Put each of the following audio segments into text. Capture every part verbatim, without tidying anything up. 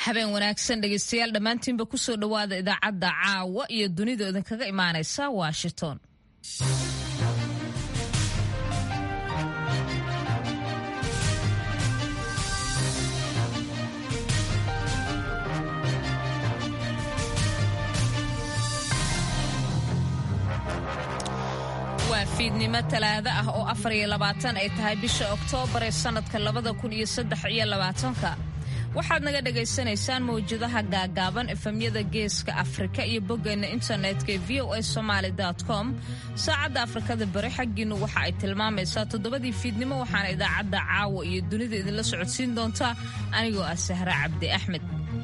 habeen wanaagsan dhegeystayaal dhammaantiinba ku soo dhowaada idaacadda caawa iyo dunida idinkaga imaanaysa Washington. waa fiidnimo talaado ah oo afar iyo labaatan ay tahay bisha Oktoobar ee sanadka labada kun iyo saddex iyo labaatanka. waxaad naga dhagaysanaysaan mawjadaha gaagaaban efemyada geeska Afrika iyo boggeena internetka v o a somali dot com. saacadda Afrikada bari xaggiinu waxa ay tilmaamaysaa toddobadii fiidnimo waxaana idaacadda caawa iyo dunida idinla socodsiin doontaa anigoo ah Sahra Cabdi Axmed.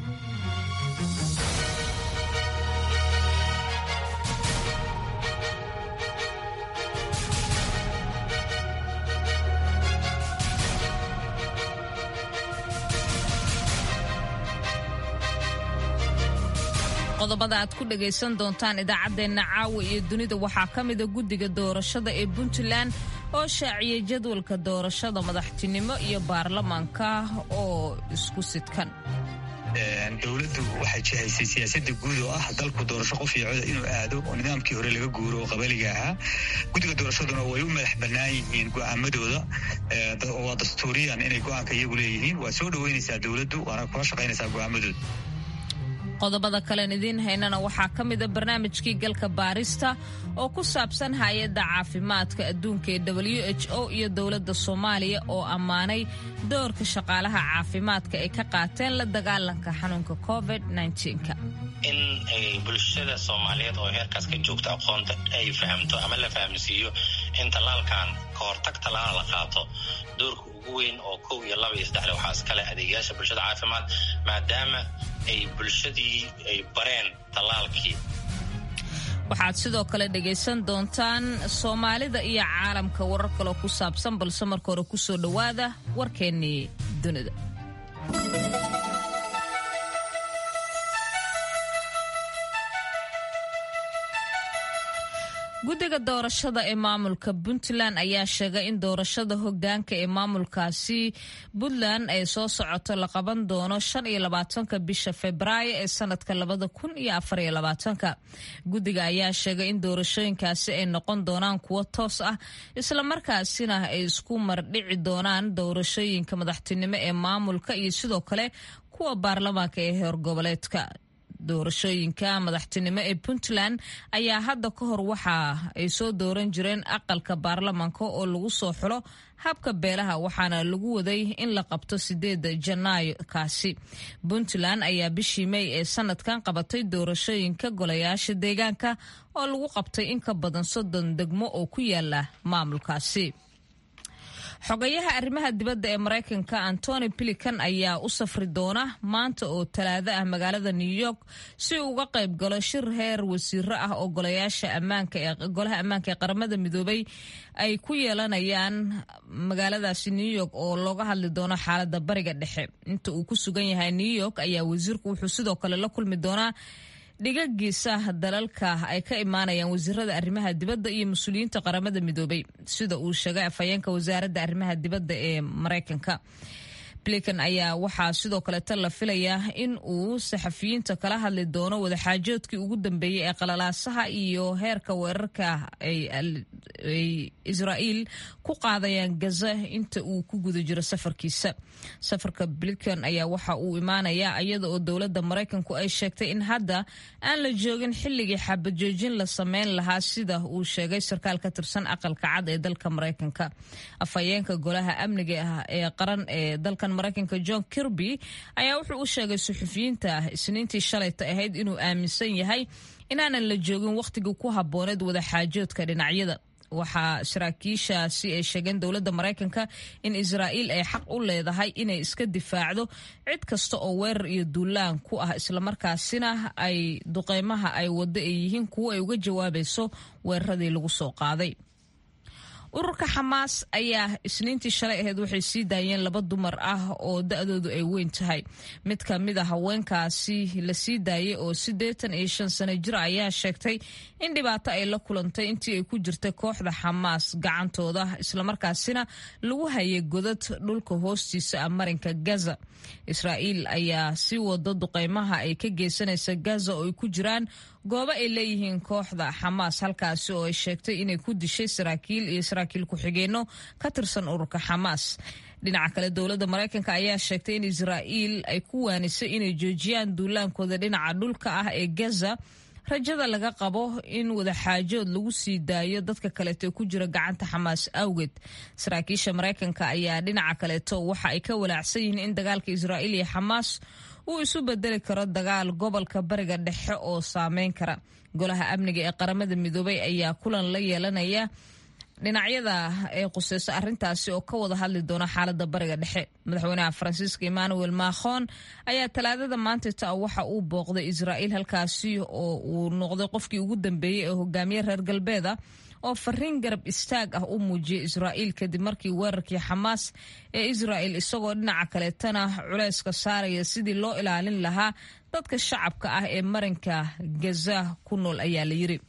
qodobada aad ku dhagaysan doontaan idaacadeena caawa iyo dunida waxaa ka mid ah guddiga doorashada ee Puntland oo shaaciyay jadwalka doorashada madaxtinimo iyo baarlamaanka oo isku sidkan. dawladdu waxay jihaysay siyaasadda guud oo ah dalku doorasho qof iyo cod inuu aado oo nidaamkii hore laga guuro oo qabaliga ahaa. guddiga doorashaduna way u madax bannaan yihiin go'aamadooda oo dastuuriyan inay go'aanka iyagu leeyihiin. waa soo dhaweynaysaa dawladdu waana kula shaqaynaysaa go'aamadooda. qodobada kalen idiin haynana waxaa ka mid ah barnaamijkii galka baarista oo ku saabsan hay-adda caafimaadka adduunka ee W H O iyo dowladda Soomaaliya oo ammaanay doorka shaqaalaha caafimaadka ay ka qaateen la dagaalanka xanuunka covid nineteen-ka. in ay bulshada Soomaaliyeed oo heerkaas ka joogta aqoonta ay fahamto ama la fahamsiiyo in talaalkan ka hortag talaal la qaato doorka ugu weyn oo kow iyo laba iyo saddex waxaa iskale adeegayaasha bulshada caafimaad maadaama ay bulshadii ay bareen talaalkii. waxaad sidoo kale dhagaysan doontaan Soomaalida iyo caalamka warar kale ku saabsan balse marka hore ku soo dhawaada warkeennii dunida. guddiga doorashada ee maamulka Puntland ayaa sheegay in doorashada hoggaanka ee maamulkaasi Puntland ay soo socoto la qaban doono shan iyo labaatanka bisha Febraayo ee sanadka labada kun iyo afar iyo labaatanka. guddiga ayaa sheegay in doorashooyinkaasi ay noqon doonaan kuwo toos ah isla markaasina ay isku mardhici doonaan doorashooyinka madaxtinimo ee maamulka iyo sidoo kale kuwa baarlamaanka ee heer goboleedka. doorashooyinka madaxtinimo ee Puntland ayaa hadda ka hor waxa ay soo dooran jireen aqalka baarlamaanka oo lagu soo xulo habka beelaha waxaana lagu waday in la qabto sideeda Janaayo kaasi. Puntland ayaa bishii May ee sanadkan qabatay doorashooyinka golayaasha deegaanka oo lagu qabtay in ka badan soddon degmo oo ku yaala maamulkaasi. xogayaha arrimaha dibadda ee Mareykanka Antony Blinken ayaa u safri doona maanta oo talaado ah magaalada New York si uu uga qayb galo shir heer wasiiro ah oo golayaasha ammaanka ee golaha ammaanka ee qaramada midoobay ay ku yeelanayaan magaaladaasi New York oo looga hadli doono xaaladda bariga dhexe. inta uu ku sugan yahay New York ayaa wasiirku wuxuu sidoo kale la kulmi doonaa dhigagiisa dalalka ay ka imaanayaan wasiirada arrimaha dibadda iyo mas'uuliyiinta qaramada midoobay sida uu sheegay afhayeenka wasaaradda arrimaha dibadda ee Mareykanka. Blinken ayaa waxaa sidoo kale tan la filayaa in uu saxafiyiinta kala hadli doono wadaxaajoodkii ugu dambeeyay ee qalalaasaha iyo heerka weerarka ay Israa'iil ku qaadayaan Gaza inta uu ku guda jiro safarkiisa. safarka Blinken ayaa waxa uu imaanayaa iyada oo dowladda Mareykanku ay sheegtay in hadda aan la joogin xilligii xabad joojin la sameyn lahaa sida uu sheegay sarkaal ka tirsan aqalka cad ee dalka Mareykanka. afhayeenka golaha amniga ee qaran ee dalka Mareykanka John Kirby ayaa wuxuu u sheegay suxufiyiinta Isniintii shalayta ahayd inuu aaminsan yahay inaanan la joogin waqtigii ku habbooneed wada xaajoodka dhinacyada. waxaa saraakiishaasi ay sheegeen dowladda Mareykanka in Israa'iil ay xaq u leedahay inay iska difaacdo cid kasta oo weerar iyo duulaan ku ah isla markaasina ay duqeymaha ay wado ay yihiin kuwo ay uga jawaabayso weeraradii lagu soo qaaday. ururka xamaas ayaa isniintii shalay ahayd waxay sii daayeen laba dumar ah oo da'doodu ay weyn tahay. mid ka mid a haweenkaasi la sii daayay oo siddeetan iyo shan sano jir ayaa sheegtay in dhibaato ay la kulantay intii ay ku jirtay kooxda xamaas gacantooda, islamarkaasina lagu hayay godad dhulka hoostiisa ah marinka Gaza. Israa'iil ayaa sii wada duqeymaha ay ka geysanaysa Gaza oo ay ku jiraan goobo ay leeyihiin kooxda xamaas, halkaasi oo ay sheegtay inay ku dishay saraakiil iyo saraakiil ku-xigeenno ka tirsan ururka xamaas. dhinaca kale dowladda Mareykanka ayaa sheegtay in Israa'iil ay ku waanisay inay joojiyaan duulaankooda dhinaca dhulka ah ee Gaza, rajada laga qabo in wadaxaajood lagu sii daayo dadka kaleeto ku jira gacanta xamaas awgeed. saraakiisha Mareykanka ayaa dhinaca kaleeto waxa ay ka walaacsan yihiin in dagaalka Israa'iil iyo xamaas uu isu bedeli karo dagaal gobolka bariga dhexe oo saameyn kara. golaha amniga ee qaramada midoobay ayaa kulan la yeelanaya dhinacyada ee quseyso arrintaasi oo ka wada hadli doona xaaladda bariga dhexe. madaxweynaha Faransiiska Emmanuel Macron ayaa talaadada maanta taa waxa uu booqday Israa'iil, halkaasi oo uu noqday qofkii ugu dambeeyay ee hogaamiye reer galbeeda oo fariin garab istaag ah u muujiyay Israa'iil kadib markii weerarkii xamaas ee Israa'iil isagoo dhinaca kaleetana culayska saaraya sidii loo ilaalin lahaa dadka shacabka ah ee marinka Gaza ku nool ayaa la yiri.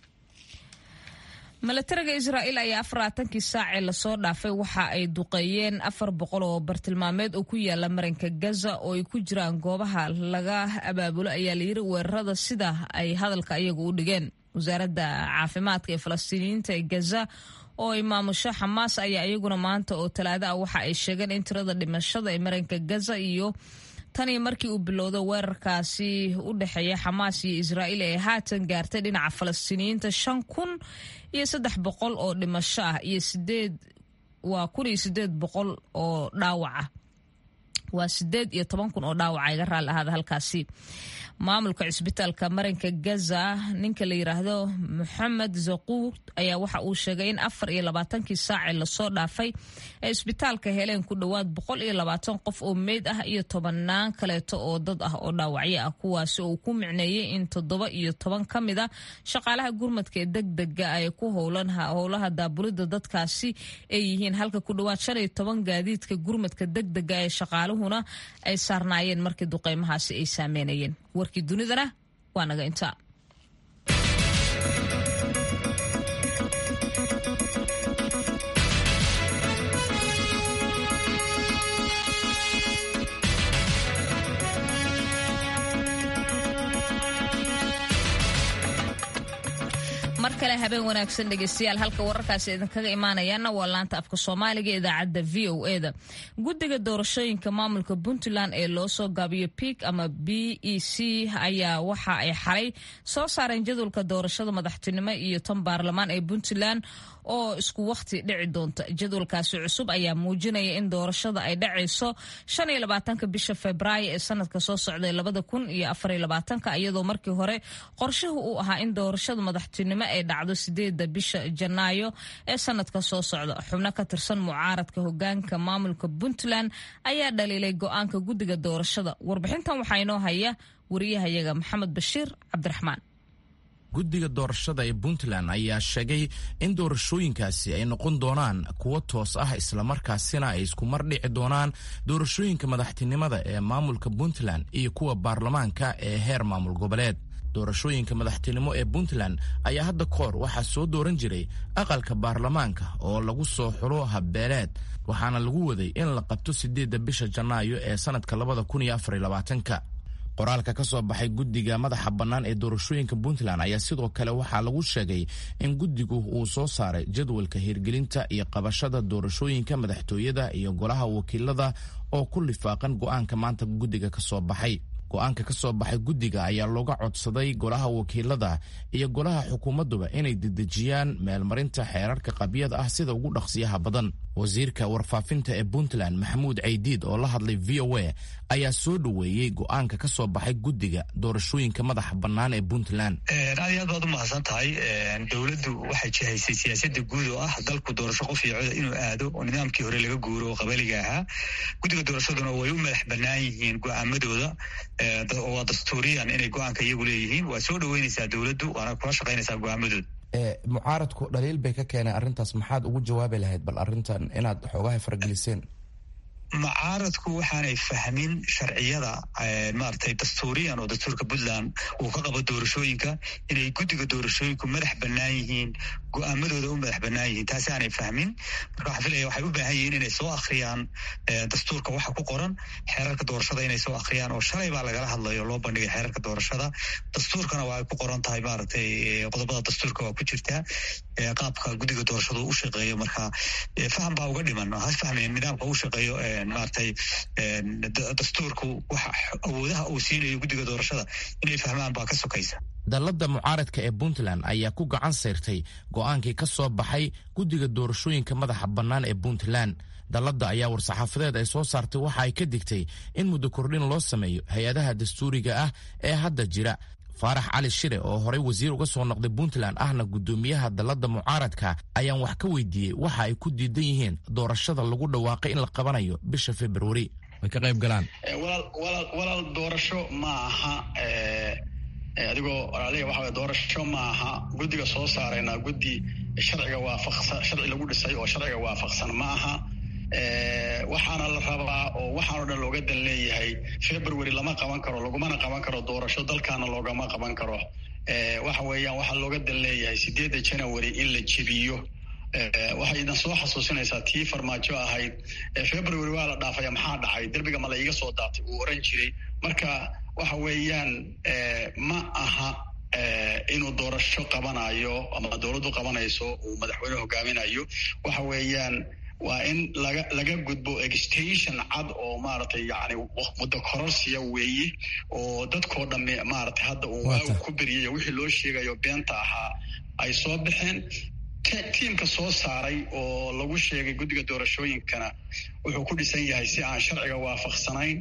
milatariga Israa'iil ayaa afartankii saac ee lasoo dhaafay waxa ay duqeeyeen afar boqol oo bartilmaameed oo ku yaala marinka Gaza oo ay ku jiraan goobaha laga abaabulo ayaa la yiri weerarada sida ay hadalka iyagu u dhigeen. wasaaradda caafimaadka ee Falastiiniyiinta ee Gaza oo ay maamusho xamaas ayaa iyaguna maanta oo talaado ah waxa ay sheegeen in tirada dhimashada ee marinka Gaza iyo tani markii uu bilowday weerarkaasi u dhaxeeya xamaas iyo Israa'iil ee haatan gaartay dhinaca Falastiiniyiinta shan kun iyo saddex boqol oo dhimasho ah iyo sideed waa kun iyo sideed boqol oo dhaawac ah waa sideed iyo toban kun oo dhaawac iga raali ahaada halkaasi. maamulka cisbitaalka marinka Gaza ninka la yiraahdo Mohamed Zaquut ayaa waxa uu sheegay in afar iyo labaatankii saac ee lasoo dhaafay ee cisbitaalka heleen ku dhawaad boqol iyo labaatan qof oo meyd ah iyo tobanaan kaleeto oo dad ah oo dhaawacyo ah, kuwaasi oo ku micneeyay in toddoba iyo toban ka mid ah shaqaalaha gurmadka ee degdega ay ku howlan howlaha daabulida dadkaasi ay yihiin, halka ku dhawaad shan iyo toban gaadiidka gurmadka degdega ee shaqaaluhuna ay saarnaayeen markii duqeymahaasi ay saameynayeen. warkii dunidana waa naga intaa. mar kale habeen wanaagsan dhegeystayaal, halka wararkaasi idinkaga imaanayaana waa laanta afka Soomaaliga ee idaacadda V O A da. guddiga doorashooyinka maamulka Puntland ee loo soo gaabiyo P I C ama B E C ayaa waxa ay xalay soo saareen jadwalka doorashada madaxtinimo iyo tan baarlamaan ee Puntland oo isku waqti dhici doonta. jadwalkaasi cusub ayaa muujinaya in doorashada ay dhacayso shan iyo labaatanka bisha Febraayo ee sanadka soo socday labada kun iyo afar iyo labaatanka, iyadoo markii hore qorshuhu uu ahaa in doorashada madaxtinimo ay dhacdo sideeda bisha Janaayo ee sanadka soo socda. xubno ka tirsan mucaaradka hogaanka maamulka Puntland ayaa dhaliilay go'aanka guddiga doorashada. warbixintan waxaa inoo haya wariyahayaga Maxamed Bashiir Cabdiraxmaan. guddiga doorashada ee Puntland ayaa sheegay in doorashooyinkaasi ay noqon doonaan kuwo toos ah, islamarkaasina ay isku mar dhici doonaan doorashooyinka madaxtinimada ee maamulka Puntland iyo kuwa baarlamaanka ee heer maamul goboleed. doorashooyinka madaxtinimo ee Puntland ayaa hadda koor waxaa soo dooran jiray aqalka baarlamaanka oo lagu soo xulo habbeeleed, waxaana lagu waday in la qabto sideeda bisha Janaayo ee sanadka labada kun iyo afar iyo labaatanka. qoraalka ka soo baxay guddiga madaxa bannaan ee doorashooyinka Puntland ayaa sidoo kale waxaa lagu sheegay in guddigu uu soo saaray jadwalka hirgelinta iyo qabashada doorashooyinka madaxtooyada iyo golaha wakiilada oo ku lifaaqan go'aanka maanta guddiga ka soo baxay. go'aanka ka soo baxay guddiga ayaa looga codsaday golaha wakiilada iyo golaha xukuumadduba inay dedejiyaan meelmarinta xeerarka qabyada ah sida ugu dhaqsiyaha badan. wasiirka warfaafinta ee Puntland Maxamuud Caydiid oo la hadlay V O A ayaa soo dhaweeyey go'aanka ka soo baxay guddiga doorashooyinka madaxa bannaan ee Puntland. aad iyo aad baad u mahadsan tahay. dowladdu waxay jihaysay siyaasadda guud oo ah dalku doorasho qof iyo cod inuu aado oo nidaamkii hore laga guuro oo qabaliga ahaa. guddiga doorashaduna way u madax bannaan yihiin go'aamadooda waa dastuuriyan inay go'aanka iyagu leeyihiin. waa soo dhaweynaysaa dowladdu waana kula shaqaynaysaa go'aamadooda. mucaaradku dhaliil bay ka keeneen arrintaas, maxaad ugu jawaabi lahayd bal arrintan inaad xoogaha fargeliseen? mucaaradku waxaanay fahmin sharciyada maaragtay dastuuriyan oo dastuurka puntland uu ka qabo doorashooyinka inay guddiga doorashooyinku madax bannaan yihiin, go-aamadooda u madax bannaan yihiin. taasi aanay fahmin. marka waxaan filaya waxay u baahan yihiin inay soo akhriyaan dastuurka waxa ku qoran, xeerarka doorashada inay soo akhriyaan, oo shalay baa lagala hadlayo loo bandhigay xeerarka doorashada. dastuurkana waa ay ku qoran tahay, maaragtay qodobada dastuurka waa ku jirtaa qaabka guddiga doorashada u shaqeeyo. marka faham baa uga dhiman, has fahmeen nidaamka u shaqeeyo maaragtay dastuurku waxa awoodaha uu siinayo guddiga doorashada inay fahmaan baa ka sokaysa. dalladda mucaaradka ee puntland ayaa ku gacan sayrtay go-aankii ka soo baxay guddiga doorashooyinka madaxa bannaan ee puntland. dalladda ayaa war-saxaafadeed ay soo saartay waxa ay ka digtay in muddo kordhin loo sameeyo hay-adaha dastuuriga ah ee hadda jira. faarax cali shire oo horey wasiir uga soo noqday puntland ahna guddoomiyaha dalladda mucaaradka ayaan wax ka weydiiyey waxa ay ku diidan yihiin doorashada lagu dhawaaqay in la qabanayo bisha februari way ka qayb galaan. walaal doorasho ma aha adigoo walaaliya waxa doorasho ma aha. guddiga soo saarayna guddi sharciga waafaqsan, sharci lagu dhisay oo sharciga waafaqsan ma aha. waxaana la rabaa oo waxaanoo dhan looga dan leeyahay february lama qaban karo, lagumana qaban karo doorasho, dalkaana loogama qaban karo. waxa weeyaan waxaa looga dan leeyahay sideedda january in la jebiyo. waxay idan soo xasuusinaysaa tii farmaajo ahayd february waa la dhaafaya, maxaa dhacay, derbiga ma la iiga soo daatay uu oran jiray. marka waxa weeyaan ma aha inuu doorasho qabanayo ama dowladdu qabanayso uu madaxweyne hogaaminayo. waxa weeyaan waa in laga laga gudbo extension cad oo maaragtay yani muddo kororsiya weeye oo dadkoo dhamme maaragtay hadda uu waagu ku beriyay wixii loo sheegayo beenta ahaa ay soo baxeen. tiimka soo saaray oo lagu sheegay guddiga doorashooyinkana wuxuu ku dhisan yahay si aan sharciga waafaqsanayn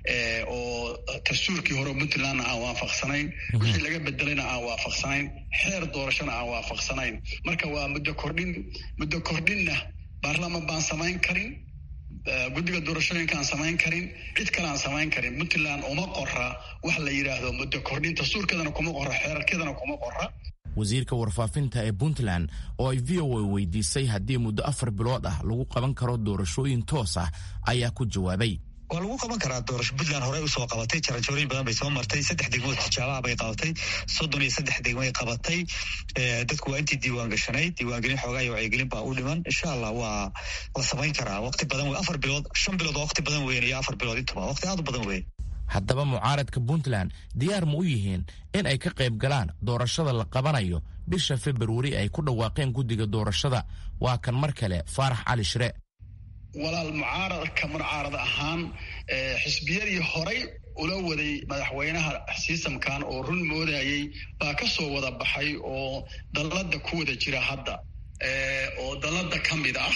oo dastuurkii hore puntlandna aan waafaqsanayn, wixii laga bedelayna aan waafaqsanayn, xeer doorashona aan waafaqsanayn. marka waa muddo kordhin muddo kordhinna baarlaman baan samayn karin, guddiga doorashooyinka aan samayn karin, cid kale aan samayn karin. puntland uma qora wax la yidhaahdo muddo kordhin, dastuurkeedana kuma qora, xeerarkeedana kuma qora. wasiirka warfaafinta ee puntland oo ay v o a weydiisay haddii muddo afar bilood ah lagu qaban karo doorashooyin toos ah ayaa ku jawaabay. waa lagu qaban karaa doorasho. puntland horey usoo qabatay, jaranjarooyin badan bay soo martay, saddex degmood tijaabaha bay qabatay, soddon iyo saddex degmay qabatay. dadku waa intii diiwaan gashanayd, diiwaangelin xoogaa iyo wacyigelin baa u dhiman. insha allah waa la samayn karaa. waqti badan wey, afar bilood shan bilood waa waqti badan weyn, iyo afar bilood intuba waqti aad u badan wey. haddaba mucaaradka puntland diyaar ma u yihiin in ay ka qayb galaan doorashada la qabanayo bisha februari ay ku dhawaaqeen guddiga doorashada? waa kan mar kale faarax cali shire. walaal mucaaradka mucaarad ahaan xisbiyadii horay ula waday madaxweynaha sistamkan oo run moodayay baa ka soo wada baxay oo dalladda ku wada jira hadda oo dalladda ka mid ah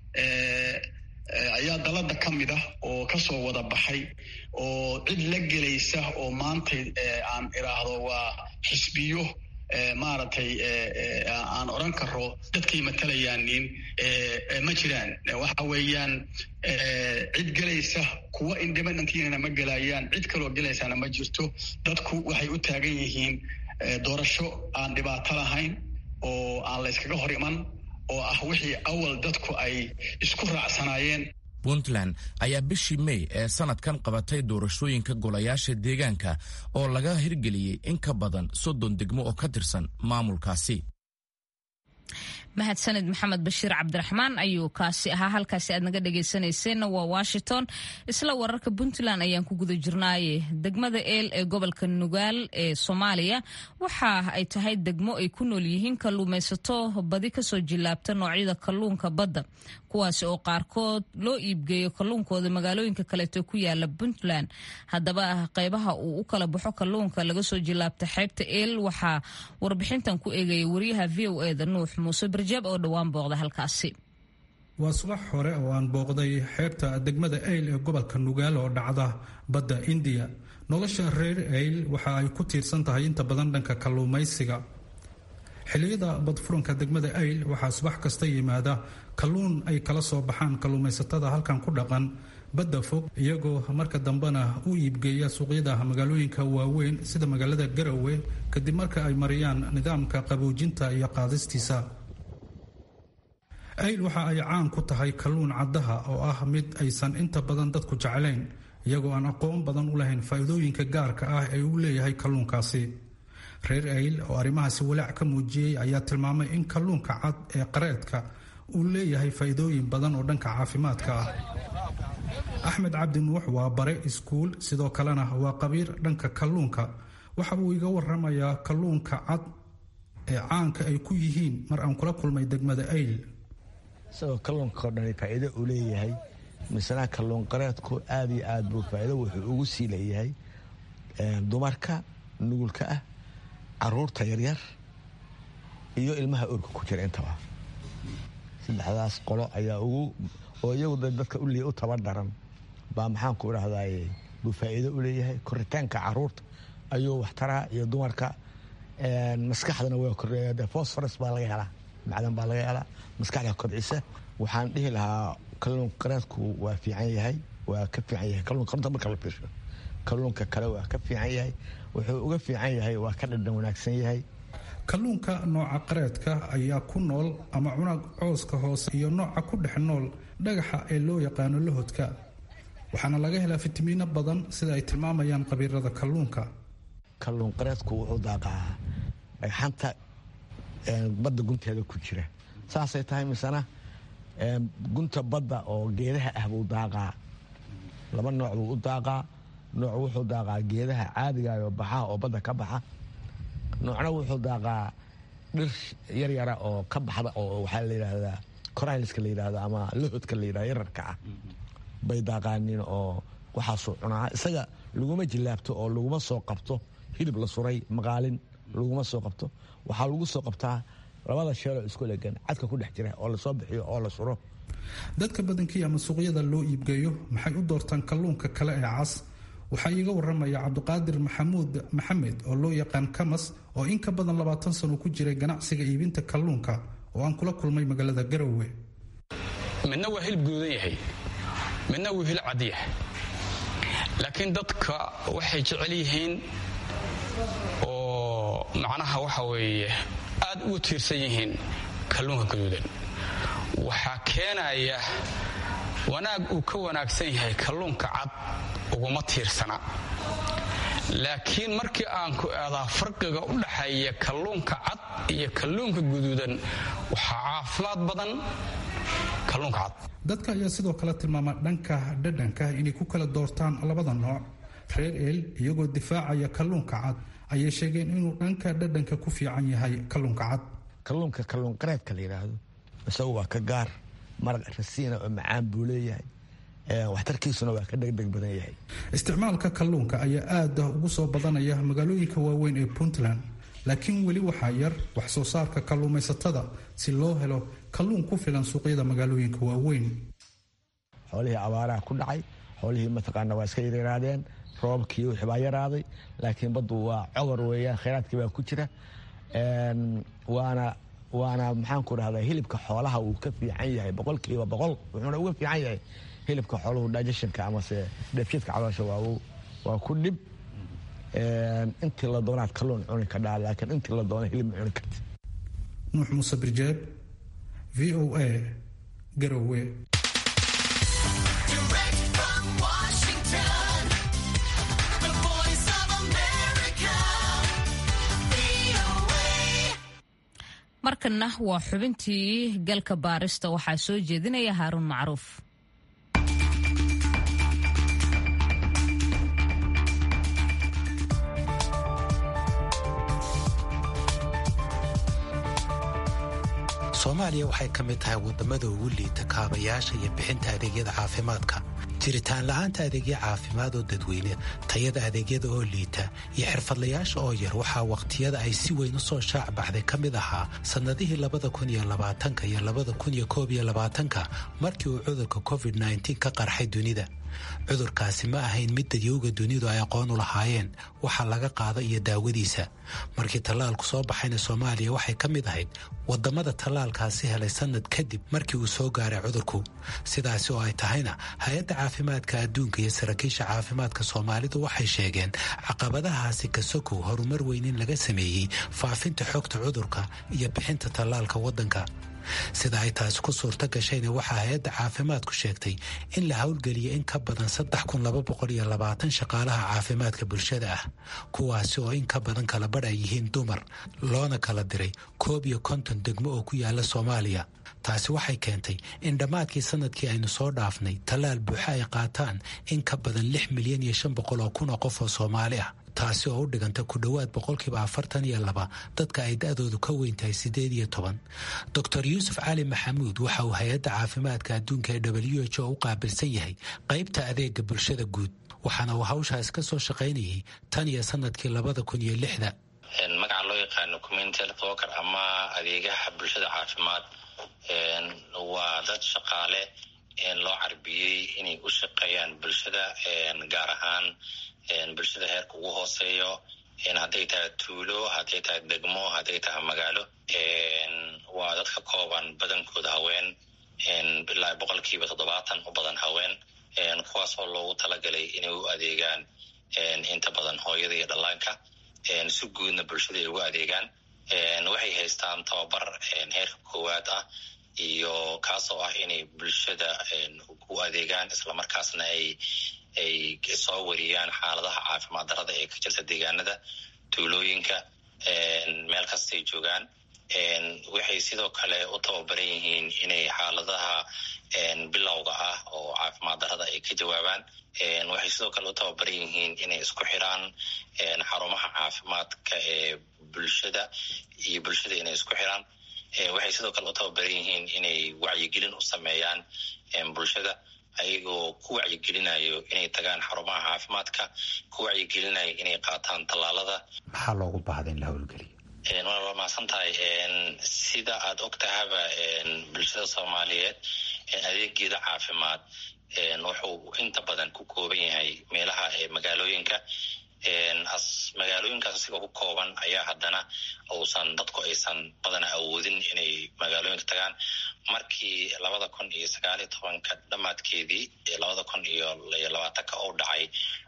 ayaa dalladda ka mid ah oo ka soo wada baxay oo cid la gelaysa oo maanta aan idhaahdo waa xisbiyo maaragtay aan oran karo dadkay matalayaanin ma jiraan. waxa weeyaan cid gelaysa kuwa independentna ma gelayaan, cid kaloo gelaysaana ma jirto. dadku waxay u taagan yihiin doorasho aan dhibaato lahayn oo aan la yskaga hor iman, oo ah wixii awal dadku ay isku raacsanaayeen. puntland ayaa bishii may ee sanadkan qabatay doorashooyinka golayaasha deegaanka oo laga hirgeliyey in ka badan soddon degmo oo ka tirsan maamulkaasi. mahadsanid maxamed bashiir cabdiraxmaan ayuu kaasi ahaa. halkaasi aad naga dhegaysanayseena waa washington. isla wararka puntland ayaan ku guda jirnaaye degmada eel ee gobolka nugaal ee soomaaliya waxa ay tahay degmo ay ku nool yihiin kalluumaysato badi kasoo jilaabta noocyada kalluunka badda, kuwaasi oo qaarkood loo iibgeeyo kalluunkooda magaalooyinka kaleeto ku yaala puntland. haddaba qaybaha uu u kala baxo kalluunka laga soo jilaabta xeebta eel waxaa warbixintan ku eegaya wariyaha v o eda nuux muuse oo dhawaan booqda halkaasi. waa subax hore oo aan booqday xeebta degmada eyl ee gobolka nugaal oo dhacda badda indiya. nolosha reer eyl waxa ay ku tiirsan tahay inta badan dhanka kalluumaysiga. xilliyada badfuranka degmada eyl waxaa subax kasta yimaada kalluun ay kala soo baxaan kalluumaysatada halkan ku dhaqan badda fog iyagoo marka dambena u iibgeeya suuqyada magaalooyinka waaweyn sida magaalada Garowe kadib marka ay mariyaan nidaamka qaboojinta iyo qaadistiisa. Ayl waxa ay caan ku tahay kalluun caddaha oo ah mid aysan inta badan dadku jeclayn iyagoo aan aqoon badan u lahayn faa'iidooyinka gaarka ah ee uu leeyahay kalluunkaasi. Reer Ayl oo arrimahaasi walaac ka muujiyay ayaa tilmaamay in kalluunka cad ee qareedka uu leeyahay faa'iidooyin badan oo dhanka caafimaadka ah. Axmed Cabdi Nuux waa bare iskuul sidoo kalena waa qabiir dhanka kalluunka. Waxa uu iga warramayaa kalluunka cad ee caanka ay ku yihiin mar aan kula kulmay degmada Ayl. Sidoo kalluunka dhan faa'iido u leeyahay misana kalluun qareedku aad iyo aad buu faa'iido wuxuu ugu sii leeyahay dumarka nugulka ah, caruurta yaryar iyo ilmaha uurka ku jira intaba. saddexdaas qolo ayaa ugu oo iyagu dadka u leeyahay u tababaran baa maxaan ku raahday buu faa'iido u leeyahay koritaanka caruurta ayuu wax taraa iyo dumarka een maskaxdana way kordhayaan phosphorus baa laga helaa macdan baa laga helaa maskaxda kordhisa. waxaan dhihi lahaa kalluun qareedku waa fiican yahay waa ka fiican yahay kalluun qareedka marka la fiirsho kalluunka kale waa ka fiican yahay wuxuu uga fiican yahay waa ka dhadhan wanaagsan yahay. kalluunka nooca qareedka ayaa ku nool ama cunag cooska hoose iyo nooca ku dhex nool dhagaxa ee loo yaqaano lahodka waxaana laga helaa fitamiino badan sida ay tilmaamayaan qabiirada kalluunka. kalluun qareedku wuxuu daaqaa dhagxanta badda gunteeda ku jira saasay tahay misana gunta badda oo geedaha ah buu daaqaa laba nooc buu u daaqaa nooc wuxuu daaqaa geedaha caadiga ah oo baxa oo badda ka baxa noocna wuxuu daaqaa dhir yar yar oo ka baxda oo waxa la yiraahdaa coraliska la yiraahdo ama lahodka la yiraahdo yararka ah bay daaqaanin oo waxa soo cunaa isaga laguma jilaabto oo laguma soo qabto hilib la suray maqaalin laguma soo qabto waxa lagu soo qabtaa labada sheel oo isku leegan cadka ku dhex jira oo la soo bixiyo oo la suro. dadka badankii ama suuqyada loo iibgeeyo maxay u doortaan kalluunka kale ee cas. waxaa iiga warramaya Cabdiqaadir Maxamuud Maxamed oo loo yaqaan Kamas oo in ka badan labaatan sano ku jiray ganacsiga iibinta kalluunka oo aan kula kulmay magaalada Garowe. midna waa hilib guudan yahay midna waa hilib cad yahay laakiin dadka waxay jecel yihiin oo macnaha waxa weeye aad u tiirsan yihiin kalluunka guduudan. waxaa keenaya wanaag uu ka wanaagsan yahay kalluunka cad uguma tiirsana laakiin markii aan ku aadaa farqiga u dhaxeeya kalluunka cad iyo kalluunka guduudan waxaa caafimaad badan kalluunka cad. dadka ayaa sidoo kale tilmaama dhanka dhadhanka inay ku kala doortaan labada nooc. reer Ayl iyagoo difaacaya kalluunka cad ayay sheegeen inuu dhanka dhadhanka ku fiican yahay kalluunka cad. kalluunka kalluun qareedka la yiraahdo isagu waa ka gaar maraq rasiina oo macaan buu leeyahay waxtarkiisuna waa ka degdeg badan yahay. isticmaalka kalluunka ayaa aad ugu soo badanaya magaalooyinka waaweyn ee Puntland laakiin weli waxaa yar wax soo saarka kalluumaysatada si loo helo kalluun ku filan suuqyada magaalooyinka waaweyn. xoolihii abaaraha ku dhacay xoolihii mataqaana waa iska yaraadeen roobkii wixii baa yaraaday laakiin baddu waa cogor weeyaan kheyraadkii baa ku jira waana waana maxaan ku rahdaa hilibka xoolaha uu ka fiican yahay boqolkiiba boqol wuxuuna uga fiican yahay hilibka xooluhu digestionka ama se dheefshiidka caloosha waa waa ku dhib intii la doonaad kalluun cuni ka dhaa laakiin intii la doona hilib cuni karti. Nuux Muuse Birjeeb V O A Garowe. markana waa xubintii galka baarista waxaa soo jeedinaya Haaruun Macruuf. Soomaaliya waxay ka mid tahay wadamada ugu liita kaabayaasha iyo bixinta adeegyada caafimaadka. jiritaan la'aanta adeegyo caafimaad oo dadweyne, tayada adeegyada oo liita iyo xirfadlayaasha oo yar waxaa waqtiyada ay si weyn u soo shaac baxday ka mid ahaa sannadihii labada kun iyo labaatanka iyo labada kun iyo koob iyo labaatanka markii uu cudurka covid nneteen ka qarxay dunida. cudurkaasi ma ahayn mid dadyowga dunidu ay aqoon u lahaayeen waxa laga qaado iyo daawadiisa. markii tallaalku soo baxayna Soomaaliya waxay ka mid ahayd wadamada tallaalkaasi helay sanad kadib markii uu soo gaaray cudurku. sidaasi oo ay tahayna hay-adda caafimaadka adduunka iyo saraakiisha caafimaadka Soomaalidu waxay sheegeen caqabadahaasi ka sokow horumar weyn in laga sameeyey faafinta xogta cudurka iyo bixinta tallaalka waddanka. sida ay taasi ku suurto gashayna waxaa hay-adda caafimaadku sheegtay in la howlgeliya in ka badan saddex kun laba boqol iyo labaatan shaqaalaha caafimaadka bulshada ah, kuwaasi oo in ka badan kala badh ay yihiin dumar, loona kala diray koob iyo konton degmo oo ku yaala Soomaaliya. taasi waxay keentay in dhammaadkii sanadkii aynu soo dhaafnay tallaal buuxa ay qaataan in ka badan lix milyan iyo shan boqol oo kun oo qof oo Soomaali ah, taasi oo u dhiganta ku dhowaad boqolkiiba afartan iyo laba dadka ay da-doodu ka weyn tahay siddeed iyo toban. doctor yuusuf cali maxamuud waxa uu hay-adda caafimaadka adduunka ee w h o u qaabilsan yahay qaybta adeega bulshada guud, waxaana uu hawshaas ka soo shaqaynayay tan iyo sanadkii labada kun iyo lixda. magaca loo yaqaano community health worker ama adeegaha bulshada caafimaad waa dad shaqaale loo carbiyey inay u shaqeeyaan bulshada, gaar ahaan bulshada heerka ugu hooseeyo, hadday tahay tuulo, hadday tahay degmo, hadday tahay magaalo. waa dadka kooban badankooda haween, ilaa boqolkiiba toddobaatan u badan haween, kuwaas oo loogu talagalay inay u adeegaan inta badan hooyada iyo dhallaanka, si guudna bulshada ay ugu adeegaan. waxay haystaan tababar heerka koowaad ah iyo kaasoo ah inay bulshada u adeegaan, islamarkaasna ay ay soo wariyaan xaaladaha caafimaad darrada ee ka jirta deegaanada, tuulooyinka, meel kastay joogaan. waxay sidoo kale u tababaran yihiin inay xaaladaha bilowga ah oo caafimaad darrada ay ka jawaabaan. waxay sidoo kale u tababaran yihiin inay isku xiraan xarumaha caafimaadka ee bulshada iyo bulshada inay isku xiraan. waxay sidoo kale u tababaran yihiin inay wacyigelin u sameeyaan bulshada, ayagoo ku wacyigelinayo inay tagaan xarumaha caafimaadka, ku wacyigelinayo inay qaataan tallaalada. maxaa loogu baahda in la howlgeliyo? waa mahadsan tahay. sida aad og tahaba bulshada Soomaaliyeed adeegeeda caafimaad wuxuu inta badan ku kooban yahay meelaha magaalooyinka. magaalooyinkaas asigoo ku kooban ayaa haddana uusan dadku aysan badana awoodin inay magaalooyinka tagaan. markii labada kun iyo sagaal iyo tobanka dhammaadkeedii labada kun iyo labaatanka oo dhacay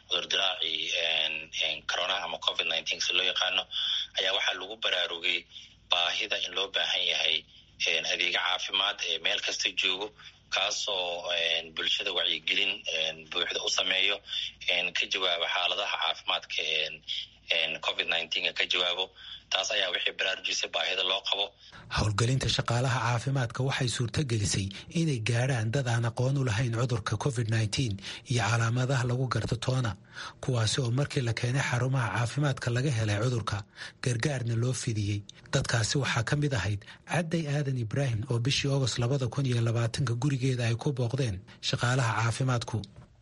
cudurdilaacii coronaha ama covid nineteen si loo yaqaano, ayaa waxaa lagu baraarugay baahida in loo baahan yahay adeega caafimaad ee meel kasta joogo, kaasoo bulshada wacyigelin buuxda u sameeyo, ka jawaabo xaaladaha caafimaadka covid nineteen ka jawaabo. taas ayaa wixii baraarujisay baahida loo qabo. howlgelinta shaqaalaha caafimaadka waxay suurtagelisay inay gaadhaan dad aan aqoon u lahayn cudurka covid nineteen iyo calaamadaha lagu garto toona, kuwaasi oo markii la keenay xarumaha caafimaadka laga helay cudurka, gargaarna loo fidiyey. dadkaasi waxaa ka mid ahayd cadday aadan ibraahim oo bishii ogost labada kun iyo labaatanka gurigeeda ay ku booqdeen shaqaalaha caafimaadku.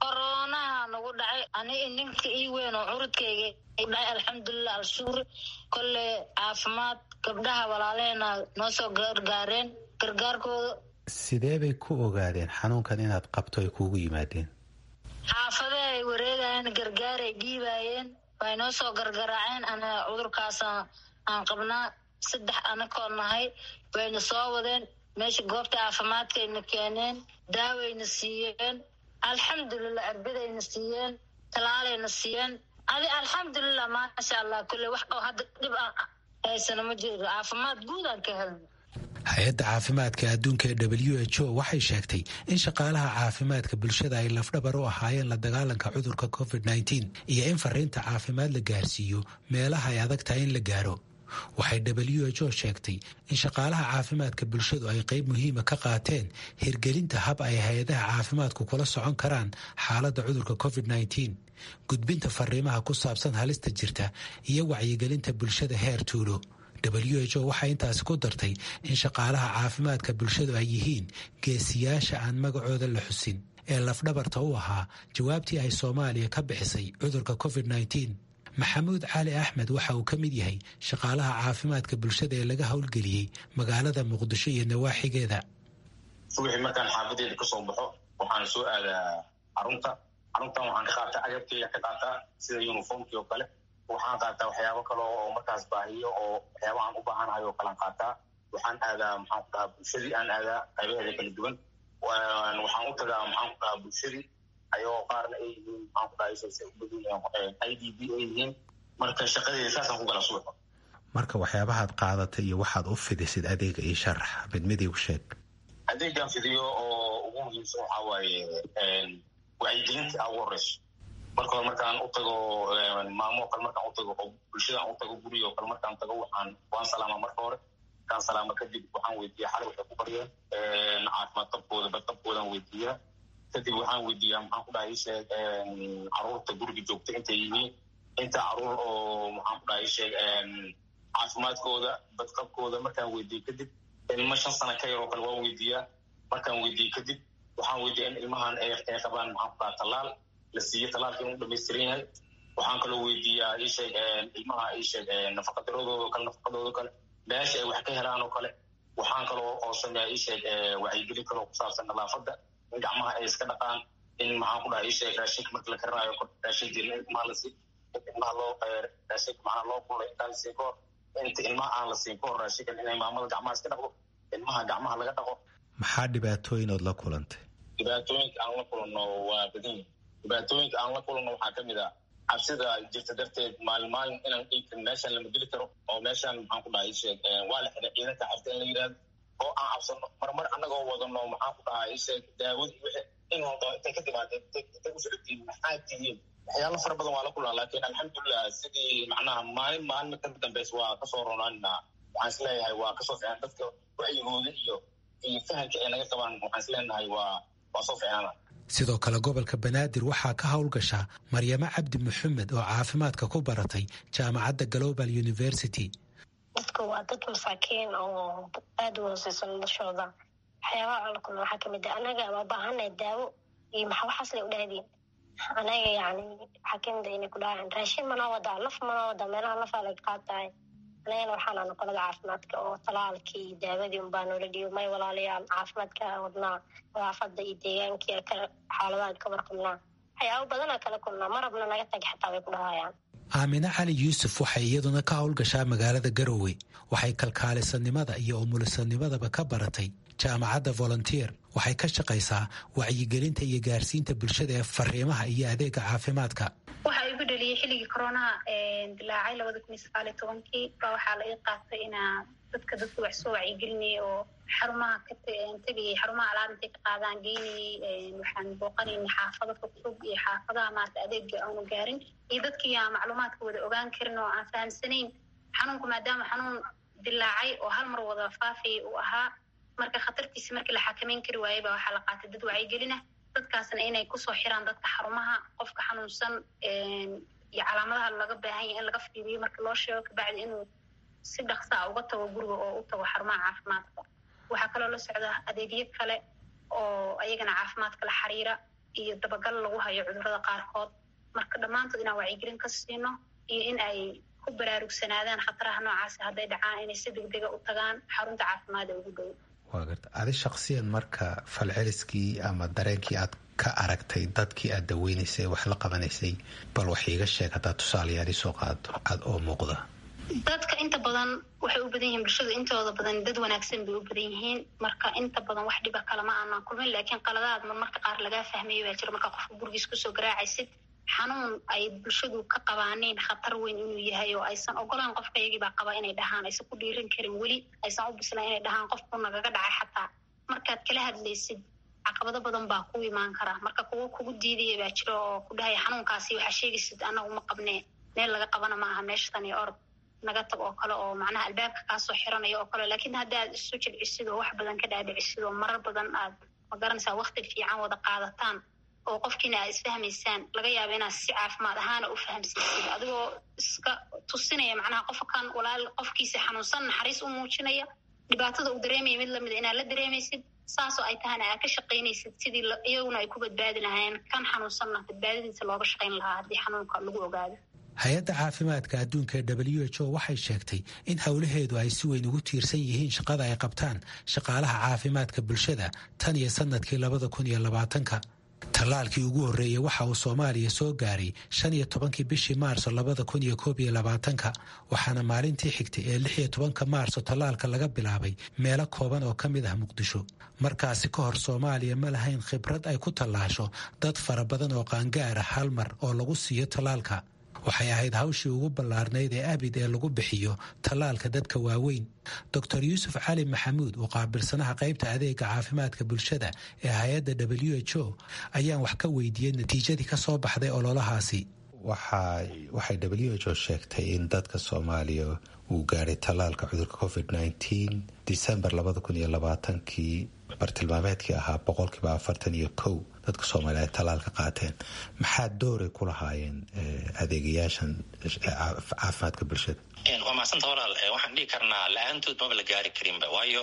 aniga ninka ii weyn oo curudkayga dhahay alxamdulilah alshuur kolle caafimaad gabdhaha walaaleena noo soo gargaareen gargaarkooda. sidee bay ku ogaadeen xanuunkan inaad qabto ay kuugu yimaadeen? xaafade ay wareegayeen, gargaar ay dhiibaayeen, way noo soo gargaraaceen. ana cudurkaas aan qabnaa, saddex anakoo nahay, wayna soo wadeen meesha goobta caafimaadkayna keeneen, daawayna siiyeen, alxamdulilah arbidayna siiyeen, talaalayna siiyeen. adi alxamdulilah maasha allah, kulle wax oo hadda dhib aan haysana ma jiro, caafimaad guud aan ka helna. hay-adda caafimaadka adduunka ee w h o waxay sheegtay in shaqaalaha caafimaadka bulshada ay lafdhabar u ahaayeen la dagaalanka cudurka covid nineteen iyo in fariinta caafimaad la gaarsiiyo meelaha ay adag tahay in la gaaro. waxay w h o sheegtay in shaqaalaha caafimaadka bulshadu ay qayb muhiima ka qaateen hirgelinta hab ay hay-adaha caafimaadku kula socon karaan xaaladda cudurka covid nineteen, gudbinta fariimaha ku saabsan halista jirta iyo wacyigelinta bulshada heer tuulo. w h o waxay intaasi ku dartay in shaqaalaha caafimaadka bulshadu ay yihiin geesiyaasha aan magacooda la xusin ee lafdhabarta u ahaa jawaabtii ay Soomaaliya ka bixisay cudurka covid nineteen. maxamuud cali axmed waxa uu ka mid yahay shaqaalaha caafimaadka bulshada ee laga howlgeliyey magaalada muqdisho iyo nawaaxigeeda. wixii markaan xaafadeeda kasoo baxo waxaan soo aadaa xarunta xaruntan waxaan ka qaataa agabkeyga ka qaataa sida uniformkii oo kale waxaan qaataa waxyaabo kale oo markaas baahiyo oo waxyaaba aan u baahanahay oo kalean qaataa waxaan aadaa maxaan ku dhahaa bulshadii aan aadaa qaybaheeda kala duwan waxaan u tagaa maxaan ku dhahaa bulshadii ayagoo qaarna ay yihiin maxaan ku dhahaa u badan i d b ay yihiin marka shaqadeeda saasaan ku gala suuqa marka waxyaabahaad qaadatay iyo waxaad u fidisid adeega io sharax mid mid igu sheeg adeegaan fidiyo oo ugu muhiimsan waxaa waaye wacyigelinta aa ugu horeyso marka hore markaan u tago maamo o kale markaan u tago oo bulshada aan u tago guriga oo kale markaan tago waxaan waan salaama marka hore markaan salaama kadib waxaan weydiiya xalay waxay ku baryeen caafimaad qabkooda badqabkoodaan weydiiya kadib waxaan weydiiyaa maxaan ku dhahay isheeg caruurta guriga joogta intay yihiin inta caruur oo maxaan ku dhahay isheeg caafimaadkooda badqabkooda markaan weydiiye kadib ilmo shan sana ka yar oo kale waan weydiiyaa markaan weydiiye kadib waxaan weydiiya in ilmahan ay qabaan maxaan ku dhaha tallaal la siiyo tallaalka inuu dhamaystiran yahay waxaan kaloo weydiiyaa isheeg ilmaha isheeg nafaqadaroodooda kale nafaqadooda kale meesha ay wax ka helaan oo kale waxaan kaloo oo sameeya isheeg wacyigelin kaloo ku saabsan nadaafadda in gacmaha ay iska dhaqaan in maxaan ku dhaha isheeg raashinka marka la karinayo raashin jirin in ilmaha la sii ilmaha loo raashinka macnaha loo kulay intaan la siin ka hor inta ilmaha aan la siin ka hor raashinkan inay maamada gacmaha iska dhaqdo ilmaha gacmaha laga dhaqo maxaa dhibaatooyin ood la kulantay dhibaatooyinka aan la kulanno waa badan dhibaatooyinka aan la kulanno waxaa ka mid ah cabsida jirta darteed maalin maalin inaan dhihi karin meeshaan lama geli karo oo meeshaan maxaan ku dhaha isheeg waa la xidhay ciidanka cabsi in la yidhahdo oo aan cabsano marmar annagoo wadano maxaan ku dhahaa isheeg daawadii wixii in waldo intay ka timaadeen intay u socodtiin maxaa tihiin waxyaalo fara badan waa la kulnaa laakiin alxamdulilah sidii macnaha maalin maalin ka dambaysa waa kasoo ronaanaa waxaan is leeyahay waa kasoo fiican dadka wacyigooda iyo iyo fahamka ay naga qabaan waxaan is leenahay waa waa soo fiicnaana sidoo kale gobolka banaadir waxaa ka howlgasha maryamo cabdi maxamed oo caafimaadka ku baratay jaamacadda global university dadka waa dad masaakiin oo aada u hooseysa noloshooda waxyaabaha colkuna waxaa kamid ah anaga ma baahanay daawo iyo maxa waxaas lay u dhahdiin anaga yani waxaa kamid ah inay ku dhahaan raashin manoo wadaa laf manoo wadaa meelaha lafaa laga qaatahay anagana waxaana noqonada caafimaadka oo talaalkii daawadii unbaa noola dhiyo may walaalayaal caafimaadka wadnaa wadaafada iyo deegaankii xaaladaha ka warqabnaa waxyaabo badanaa kala kulnaa ma rabna naga tag xataa way ku dhahayaan aamine cali yuusuf waxay iyaduna ka howlgashaa magaalada garowe waxay kalkaalisanimada iyo umulisanimadaba ka baratay jaamacadda volunteer waxay ka shaqaysaa wacyigelinta iyo gaarsiinta bulshada ee fariimaha iyo adeega caafimaadka waxaa igu dhaliyay xilligii coronaha dilaacay labada kun iyo sagaal iyo tobankii baa waxaa la ii qaatay inaa dadka dadka wax soo wacyigelinayay oo xarumaha ka tegayay xarumaha alaab intay ka qaadaan geynayay waxaan booqanaynay xaafada fogfog iyo xaafadaha maarata adeega aanu gaarin iyo dadkii aan macluumaadka wada ogaan karin oo aan fahamsanayn xanuunku maadaama xanuun dilaacay oo hal mar wada faafayay uu ahaa marka khatartiisa markii la xakameyn kari waayay baa waxaa la qaatay dad wacyigelina dadkaasna inay kusoo xiraan dadka xarumaha qofka xanuunsan iyo calaamadaha laga baahan yahay in laga fiiriyo marka loo sheego kabacdi inuu si dhaqsaa uga tago guriga oo u tago xarumaha caafimaadka waxaa kaloo la socda adeegyo kale oo ayagana caafimaadka la xiriira iyo dabagal lagu hayo cudurrada qaarkood marka dhammaantood inaan wacyigelin ka siino iyo in ay ku baraarugsanaadaan khataraha noocaasi hadday dhacaan inay si degdega u tagaan xarunta caafimaad ee ugu dhow waa garta adi shaksiyan marka falceliskii ama dareenkii aad ka aragtay dadkii aad daweynaysay wax la qabanaysay bal wax iiga sheeg haddaad tusaalayaal isoo qaado cad oo muuqda dadka inta badan waxay u badan yihiin bulshada intooda badan dad wanaagsan bay u badan yihiin marka inta badan wax dhiba kalama aanaan kulmin laakiin qaladaad marmarka qaar lagaa fahmayo baa jira marka qofka gurigiis kusoo garaacaysid xanuun ay bulshadu ka qabaaneen khatar weyn inuu yahay oo aysan ogolaan qofka iyagii baa qaba inay dhahaan aysan ku dhiiran karin weli aysan u bislaan inay dhahaan qofku nagaga dhacay xataa markaad kala hadlaysid caqabado badan baa ku imaan kara marka kuwo kugu diidaya baa jiro oo ku dhahaya xanuunkaasi waxaa sheegaysid anagu ma qabnee meel laga qabana ma aha meeshatan iyo orod naga tag oo kale oo macnaha albaabka kaasoo xiranaya oo kale laakiin hadda aad isu jilcisid oo wax badan ka dhaadhicisid oo marar badan aad ma garanaysaa wakti fiican wada qaadataan oo qofkiina aad isfahmaysaan laga yaaba inaad si caafimaad ahaana u fahamsiisid adigoo iska tusinaya macnaha qofkan walaal qofkiisa xanuunsan naxariis u muujinaya dhibaatada uu dareemaya mid lamida inaad la dareemaysid saasoo ay tahana aad ka shaqaynaysid sidii iyaguna ay ku badbaadi lahaayeen kan xanuunsanna badbaadadiisa looga shaqayn lahaa haddii xanuunka lagu ogaado hay-adda caafimaadka adduunka ee w h o waxay sheegtay in howlaheedu ay si weyn ugu tiirsan yihiin shaqada ay qabtaan shaqaalaha caafimaadka bulshada tan iyo sanadkii labada kun iyo labaatanka tallaalkii ugu horreeyey waxa uu soomaaliya soo gaaray shan iyo tobankii bishii maarso labada kun iyo koob iyo labaatanka waxaana maalintii xigtay ee lix iyo tobanka maarso tallaalka laga bilaabay meelo kooban oo ka mid ah muqdisho. markaasi ka hor soomaaliya ma lahayn khibrad ay ku tallaasho dad fara badan oo qaangaara hal mar oo lagu siiyo tallaalka. waxay ahayd hawshii ugu ballaarnayd ee abid ee lagu bixiyo tallaalka dadka waaweyn. doctor yuusuf cali maxamuud oo qaabilsanaha qaybta adeega caafimaadka bulshada ee hay-adda w h o ayaan wax ka weydiiyey natiijadii ka soo baxday ololahaasi. waxay w h o sheegtay in dadka soomaaliya uu gaadhay tallaalka cudurka covid nneteen disembar labada kun iyo labaatankii bartilmaameedkii ahaa boqolkiiba afartan iyo kow dadka soomaaliya ay tallaalka qaateen. maxaa dooray ku lahaayeen adeegayaashan caafimaadka bulshada? waa mahadsanta walaal. waxaan dhihi karnaa la-aantood maba la gaari karinba, waayo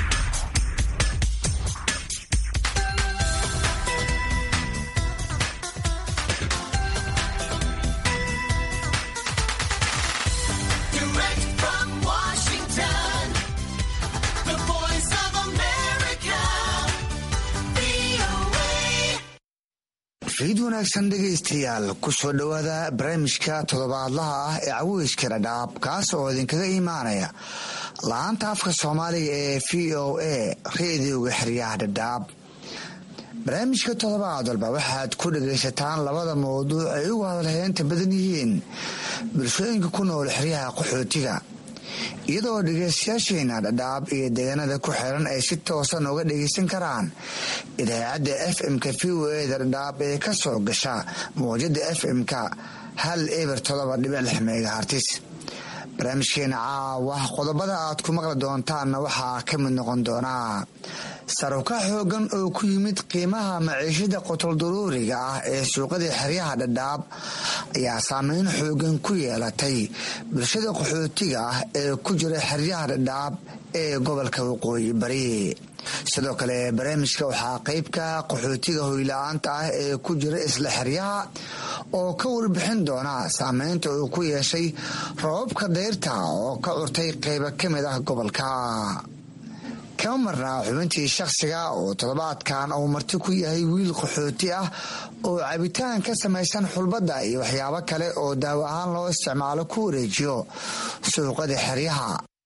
ciid wanaagsan dhegaystayaal, ku soo dhowaada barnaamijka toddobaadlaha ah ee caweyska dhadhaab, kaas oo idinkaga imaanaya la-aanta afka soomaaliga ee v o a reediyoga xeryaha dhadhaab. barnaamijka toddobaad walba waxaad ku dhagaysataan labada mawduuc ay ugu hadalheynta badan yihiin bulshooyinka ku nool xeryaha qaxootiga, iyadoo dhegaystayaasheena dhadhaab iyo deegaanada ku xiran ay si toosan uga dhagaysan karaan idaacadda f m-ka v o eda dhadhaab ee ka soo gasha mawjada f m-ka hal eber todoba dhibic lix megahartis. barnaamijkeena caawa qodobada aad ku maqli doontaanna waxaa ka mid noqon doonaa saruka xoogan oo ku yimid qiimaha maciishada qotoldaruuriga ah ee suuqada xeryaha dhadhaab ayaa saameyn xoogan ku yeelatay bulshada qaxootiga ah ee ku jira xeryaha dhadhaab ee gobolka waqooyi bari. sidoo kale barnaamijka waxaa qeybka qaxootiga hoyla-aanta ah ee ku jira isla xeryaha oo ka warbixin doona saameynta uu ku yeeshay roobabka dayrta oo ka curtay qeyba ka mid ah gobolka. kama marnaa xubintii shakhsiga oo toddobaadkan uu marti ku yahay wiil qaxooti ah oo cabitaan ka samaysan xulbadda iyo waxyaabo kale oo daawo ahaan loo isticmaalo ku wareejiyo suuqada xeryaha.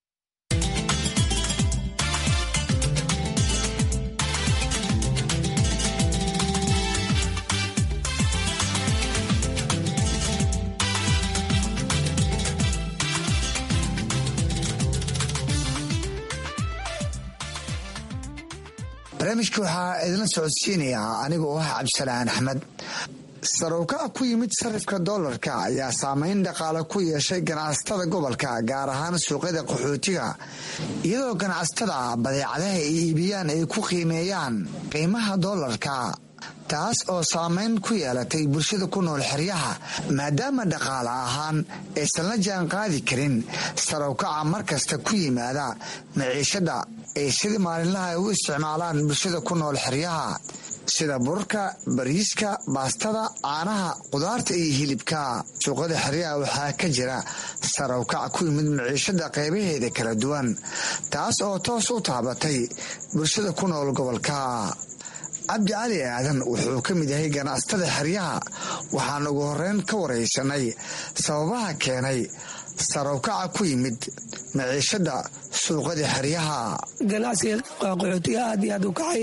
barnaamijka waxaa idinla socodsiinayaa aniga oo ah cabdisalaan axmed. sarowkaca ku yimid sarifka doolarka ayaa saameyn dhaqaale ku yeeshay ganacsatada gobolka, gaar ahaan suuqyada qaxootiga, iyadoo ganacsatada badeecadaha ay iibiyaan ay ku qiimeeyaan qiimaha doolarka, taas oo saameyn ku yeelatay bulshada ku nool xeryaha maadaama dhaqaale ahaan aysan la jaan qaadi karin sarowkaca markasta ku yimaada maciishada ay sidii maalinlaha ay u isticmaalaan bulshada ku nool xeryaha sida burarka, bariiska, baastada, caanaha, qudaarta iyo hilibka. suuqada xeryaha waxaa ka jira sarowkac ku yimid maciishada qaybaheeda kala duwan, taas oo toos u taabatay bulshada ku nool gobolka. cabdi cali aadan wuxuu ka mid yahay ganacsatada xeryaha, waxaan ugu horeyn ka waraysanay sababaha keenay sarowkaca ku yimid maciishada suuqada xeryaha. ganacsiga qaxootiga aad iyo aad u kacay,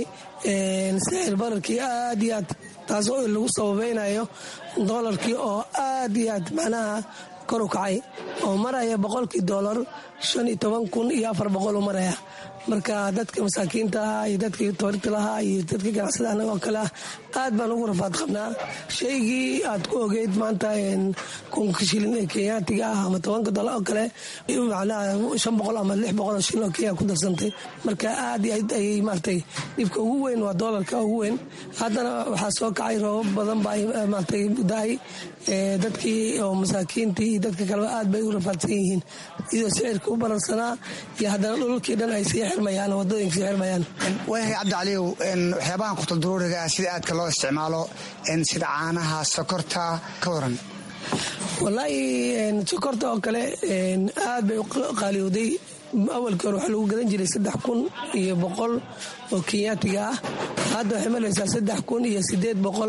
sicir bararkii aad iyo aad, taasoo lagu sababeynayo doolarkii oo aad iyo aad macnaha kor u kacay, oo maraya boqolkii doolar shan iyo toban kun iyo afar boqol u maraya. marka dadka masaakiinta ah iyo dadkii toorita lahaa iyo dadka ganacsada anagoo kale ah aad baan ugu rafaad qabnaa. shaygii aad ku ogeyd maanta kunka shilin ee kenyaatiga ah ama tobanka dolar oo kale macnaha shan boqol ama lix boqol oo shilin oo kenya ku darsantay. marka aad iyo aad ayay maaragtay dhibka ugu weyn waa doolarka ugu weyn. haddana waxaa soo kacay roobab badan baa maaragtay daay, dadkii oo masaakiintii iyo dadka kaleba aad bay ugu rafaadsan yihiin, iyadoo sicirka u bararsanaa iyo haddana dhulkii dhan ay sii wadooyinka sii xirmayaan. waayahay cabdi caliyow, waxyaabahan qutuldaruuriga sida aadka loo isticmaalo sida caanaha, sokorta ka waran? wallaahi sokorta oo kale aad bay u qaaliyowday. awalkii hore waxaa lagu gadan jiray saddex kun iyo boqol oo kenyaatiga ah hadda waxay maraysaa saddex kun iyo sideed boqol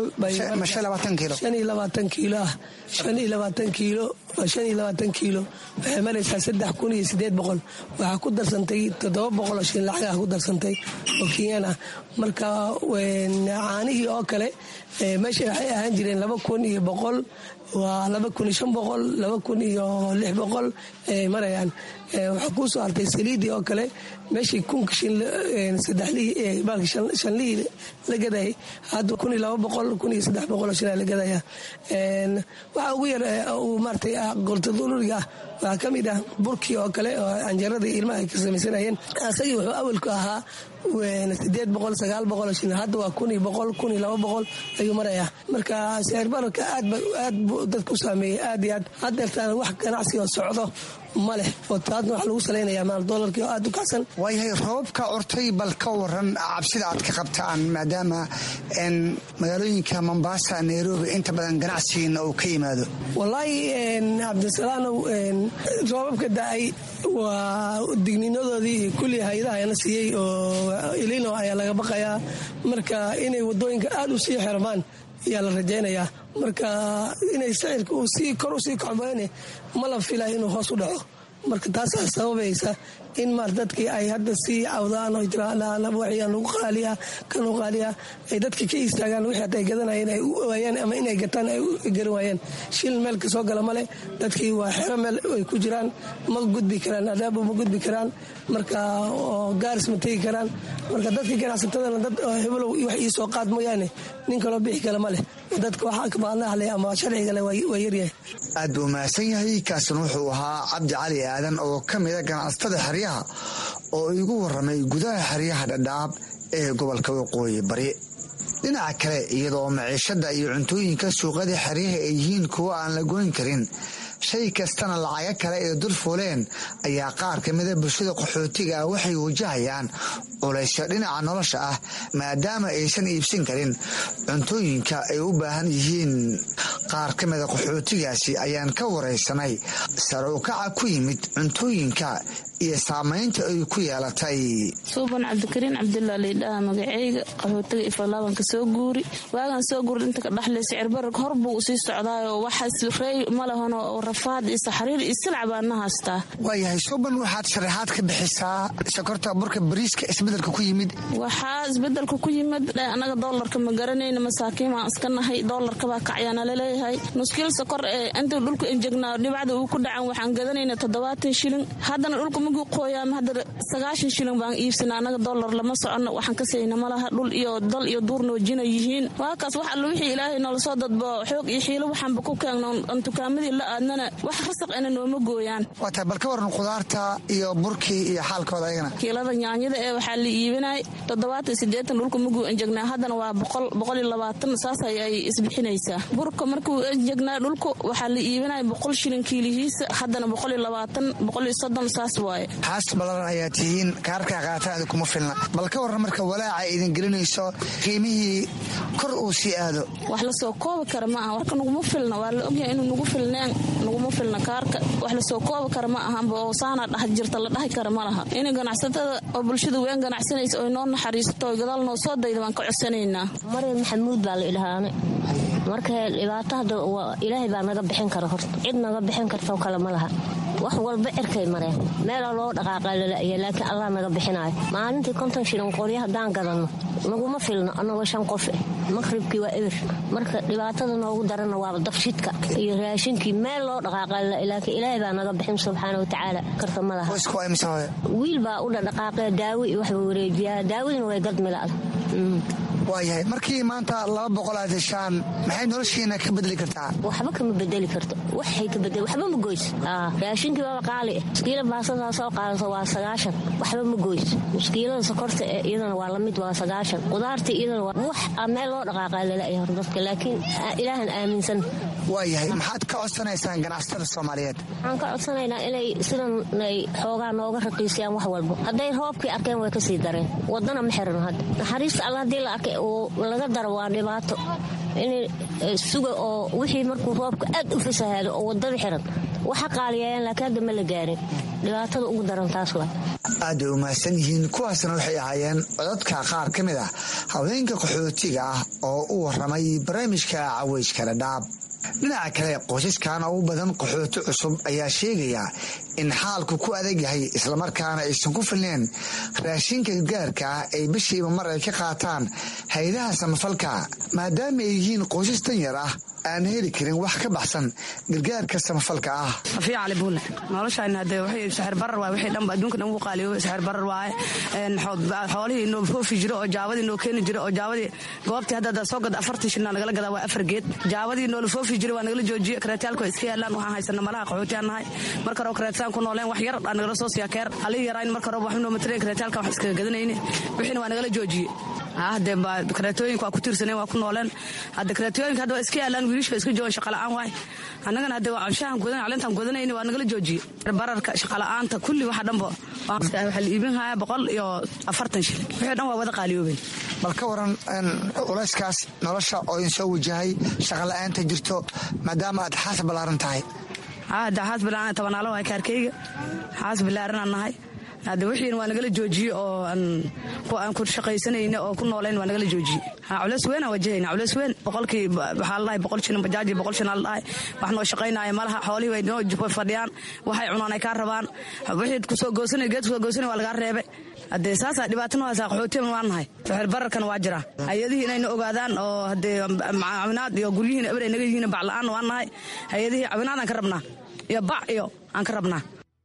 kiilo ah shan iyo labaatan kiilo shan iyo labaatan kiilo waxay maraysaa saddex kun iyo sideed boqol waxaa ku darsantay toddoba boqol oo shilin lacagaha ku darsantay oo kenyaan ah marka caanihii oo kale meesha waxay ahaan jireen laba kun iyo boqol waa laba kun iyo shan boqol laba kun iyo lix boqol marayaan waxaa kuu soo hartay saliidii oo kale meeshii kunka saddexlihii baalki shanlihii la gadayay hadda kun iyo laba boqol kun iyo saddex boqol oo shilaa la gadaya waxaa ugu yar uu maaratay qortaduluriga ah waxaa ka mid ah burkii oo kale oo canjaradii ilmaha ay ka samaysanayeen asagii wuxuu awalku ahaa sideed boqol sagaal boqol oo shilin hadda waa kun iyo boqol kun iyo laba boqol ayuu marayaa marka sicir bararka aad aad buu dadka u saameeyey aad iyo aad haddeertaan wax ganacsi oo socdo ma leh oo taasna wax lagu salaynayaa maal doolarkii oo aad u kacsan waayahay roobka curtay bal ka waran cabsida aad ka qabtaan maadaama magaalooyinka Mombasa Nairobi inta badan ganacsigiina uu ka yimaado wallaahi cabdisalaanow roobabka da'ay waa digniinadoodii kulli hay'adaha ayana siiyey oo ilino ayaa laga baqayaa marka inay wadooyinka aad u sii xirmaan ayaa la rajaynayaa marka inay sicirka uu sii kor u sii kacbayne ma la filaa inuu hoos u dhaco marka taasaa sababaysa in maar dadkii ay hadda sii cawdaan oo jiraan waxyaan lagu qaaliya kanu qaaliya ay dadka ka istaagaan wixii ay gadanayeen ay u waayaan ama inay gataan ay u garan waayeen shil meel ka soo gala male dadkii waa xero meel ay ku jiraan ma gudbi karaan adaab ma gudbi karaan marka gaaris ma tegi karaan marka dadkii ganacsatadana dad heblow wax ii soo qaad mooyaane nin kaloo bixi kale male dadka waxaa ka baadnahle ama sharciga le waa yaryahay aad buu mahadsan yahay kaasina wuxuu ahaa cabdi cali aadan oo ka mida ganacsatada xeryaha oo igu waramay gudaha xeryaha dhadhaab ee gobolka waqooyi bari dhinaca kale iyadoo maciishada iyo cuntooyinka suuqada xeryaha ay yihiin kuwo aan la goyn karin shay kastana lacaga kale ee dul fuuleen ayaa qaar ka mida bulshada qaxootiga ah waxay wajahayaan culaysyo dhinaca nolosha ah maadaama aysan iibsan karin cuntooyinka ay u baahan yihiin qaar ka mida qaxootigaasi ayaan ka waraysanay sare u kaca ku yimid cuntooyinka iyo saamaynta ay ku yeelatay suuban cabdikariin cabdillah liidhaha magacayga qaxootiga ifalaabanka soo guuri waagaan soo guuri inta ka dhaxlay sicir bararka hor buu usii socdaayoo waxaas rey ma lahano oo rafaad iyo saxriir iyo silc baana haystaa waayahay suuban waxaad sharaxaad ka bixisaa sokorta burka bariiska isbedelka ku yimid waxaa isbedelka ku yimid anaga doolarka ma garanayna masaakiin waan iska nahay doolarka baa kacyaana laleeyahay nuskiil sokor ee inta dhulka injegnaa dhibacda uu ku dhacan waxaan gadanayna toddobaatan shilin haddana dhulka maguu qooyaama hadda sagaashan shilin baan iibsana anaga doolar lama socono waxaan ka sayna malaha dhul iyo dal iyo duur noojina yihiin waakaas wax alla wixii ilaahay noola soo dadbo xoog iyo xiilo waxaanba ku keegno aan tukaamadii la aadnana wax rasaq ina nooma gooyaan waata bal ka waran khudaarta iyo burkii iyo xaalkooda ayagana kiilada nyaanyada ee waxaa la iibinay toddobaatan sideetan dhulka maguu injegnaa haddana waa boqol boqol iyo labaatan saas ay isbixinaysaa burka markuu injegnaa dhulku waxaa la iibinay boqol shilin kiilihiisa haddana boqol iyo labaatan boqol iyo soddon saas waaye xaas balaran ayaa tihiin kaarkaa qaataada kuma filna bal ka warran marka walaaca idin gelinayso qiimihii kor uu sii aado wax la soo koobi kara ma aha warka naguma filna waa la ogyahay inuu nagu filneen naguma filna kaarka wax la soo koobi kara ma ahanba oo saana dhax jirta la dhahi kara ma laha in ganacsatada oo bulshada weyn ganacsanaysa oo noo naxariisato oo gadaal noo soo dayda waan ka codsanaynaa maryam maxamuud baa la idhahaane marka dhibaato hadda ilaahay baa naga bixin kara horta cid naga bixin kartoo kale ma laha wax walba cirkay mareen meelaa loo dhaqaaqa lala'ya laakiin allah naga bixinaayo maalintii konton shilin qoryo haddaan gadanno naguma filno annagoo shan qof eh maqhribkii waa eber marka dhibaatada noogu darana waa dafshidka iyo raashinkii meel loo dhaqaaqa laakiin ilaahay baa naga bixin subxaana watacaala karta ma laha wiil baa u dhaqaaqee daawo iyo waxba wareejiyaa daawadina way gadmila'da waayahay markii maanta laba boqol aad heshaan maxay noloshiina ka bedeli kartaa waxba kama bedeli karto waxay ka bedeli waxba ma goys raashinkii waaba qaali ah muskiila baasadaa soo qaadato waa sagaashan waxba ma goys muskiilada sokorta iyadana waa lamid waa sagaashan qudaarta iyadana waa wax meel loo dhaqaaqaa lalayahay hor dadka laakiin ilaahan aaminsan waayahay maxaad ka codsanaysaan ganacsatada soomaaliyeed waxaan ka codsanaynaa inay sidan ay xoogaa nooga raqiisiyaan wax walbo hadday roobkii arkeen way kasii dareen wadana ma xiran hadda naxariista alla haddii la arkay oo laga daro waa dhibaato in suga oo wixii markuu roobka aad u fasahaado oo wadada xiran waxa qaaliyeeyaan laakiin hadda ma la gaarin dhibaatada ugu daran taas waa aad u mahadsan yihiin kuwaasna waxay ahaayeen codadka qaar ka mid ah haweenka qaxootiga ah oo u waramay barnaamijka caweyska dhadhaab dhinaca kale qoysaskan ugu badan qaxooti cusub ayaa sheegaya in xaalku ku adag yahay islamarkaana aysan ku filneen raashinka gaarka ah ay bishiiba mar ay ka qaataan hay-adaha samafalka maadaama ay yihiin qoysas tan yar ah aan heli karin wax ka baxsan gargaarka samafalka ah afiya cali buule noloshaan hadee waxay saxir barar waa wixii dhanba adduunka dhan ugu qaaliyo saxir barar waa een xoolihii inoo foofi jiro oo jaawadi inoo keeni jiro oo jaawadi goobtii hadda soo gad afartii shilna nagala gadaa waa afar geed jaawadi inoo foofi jiro waa nagala joojiye kareetaalku iska yaalaan waxaan haysanaa malaha qaxooti aan nahay marka hore kareetaan ku nooleen wax yar aan nagala soo siyaa keer halii yaraan marka hore wax noo matreen kareetaalka wax iska gadanayne wixina waa nagala joojiye hadde kareetooyinka waa ku tiirsaneen waa ku nooleen hadda kareetooyinka hadda waa iska yaalaan wiilashka iska joogan shaqa la'aan waay annagana hadde waa anshahan godan calintan godanayna waa nagala joojiye bararka shaqa la'aanta kulli waxa dhanba waxa la iibin haya boqol iyo afartan shilin wixii dhan waa wada qaaliyoobeen bal ka waran culayskaas nolosha oo in soo wajahay shaqa la'aanta jirto maadaama aad xaas balaaran tahay hadda xaas balaaran tabanaalo waa kaarkayga xaas balaaran nahay hadda wixiina waa nagala joojiye oo aan ku shaqaysanayna oo ku nooleyn waa nagala joojiye culays weyn aan wajahayna culays weyn boqolkii waxaa la dhahay boqol shilin bajaaji boqol shilin la dhahay wax noo shaqaynaya malaha xoolihii way noo fadhiyaan waxay cunaan ay kaa rabaan wixii kusoo goosanay geed kusoo goosanay waa lagaa reebay haddee saasaa dhibaato noo haysaa qaxootiyan waan nahay saxir bararkana waa jira hay-adihii inayna ogaadaan oo haddee caawinaad iyo guryihiina eber ay naga yihiin bac la'aan waan nahay hay-adihii caawinaadaan ka rabnaa iyo bac iyo aan ka rabnaa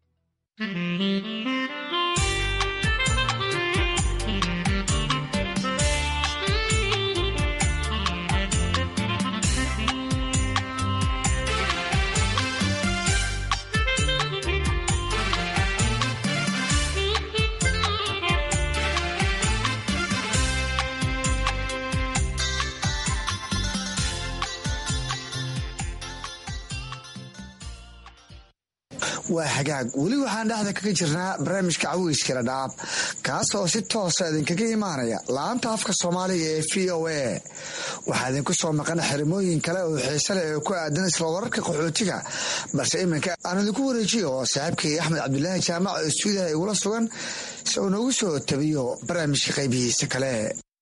waa hagaag weli waxaan dhexda kaga jirnaa barnaamijka caweyska dhadhaab kaas oo si toosa idinkaga imaanaya laanta afka soomaaliga ee v o a waxaa idinku soo maqan xerimooyin kale oo xiise leh oo ku aadan isla wararka qaxootiga balse iminka aan idinku wareejiyo oo saaxiibkay axmed cabdulaahi jaamac oo stuudiyaha igula sugan si uu noogu soo tabiyo barnaamijka qaybihiisa kale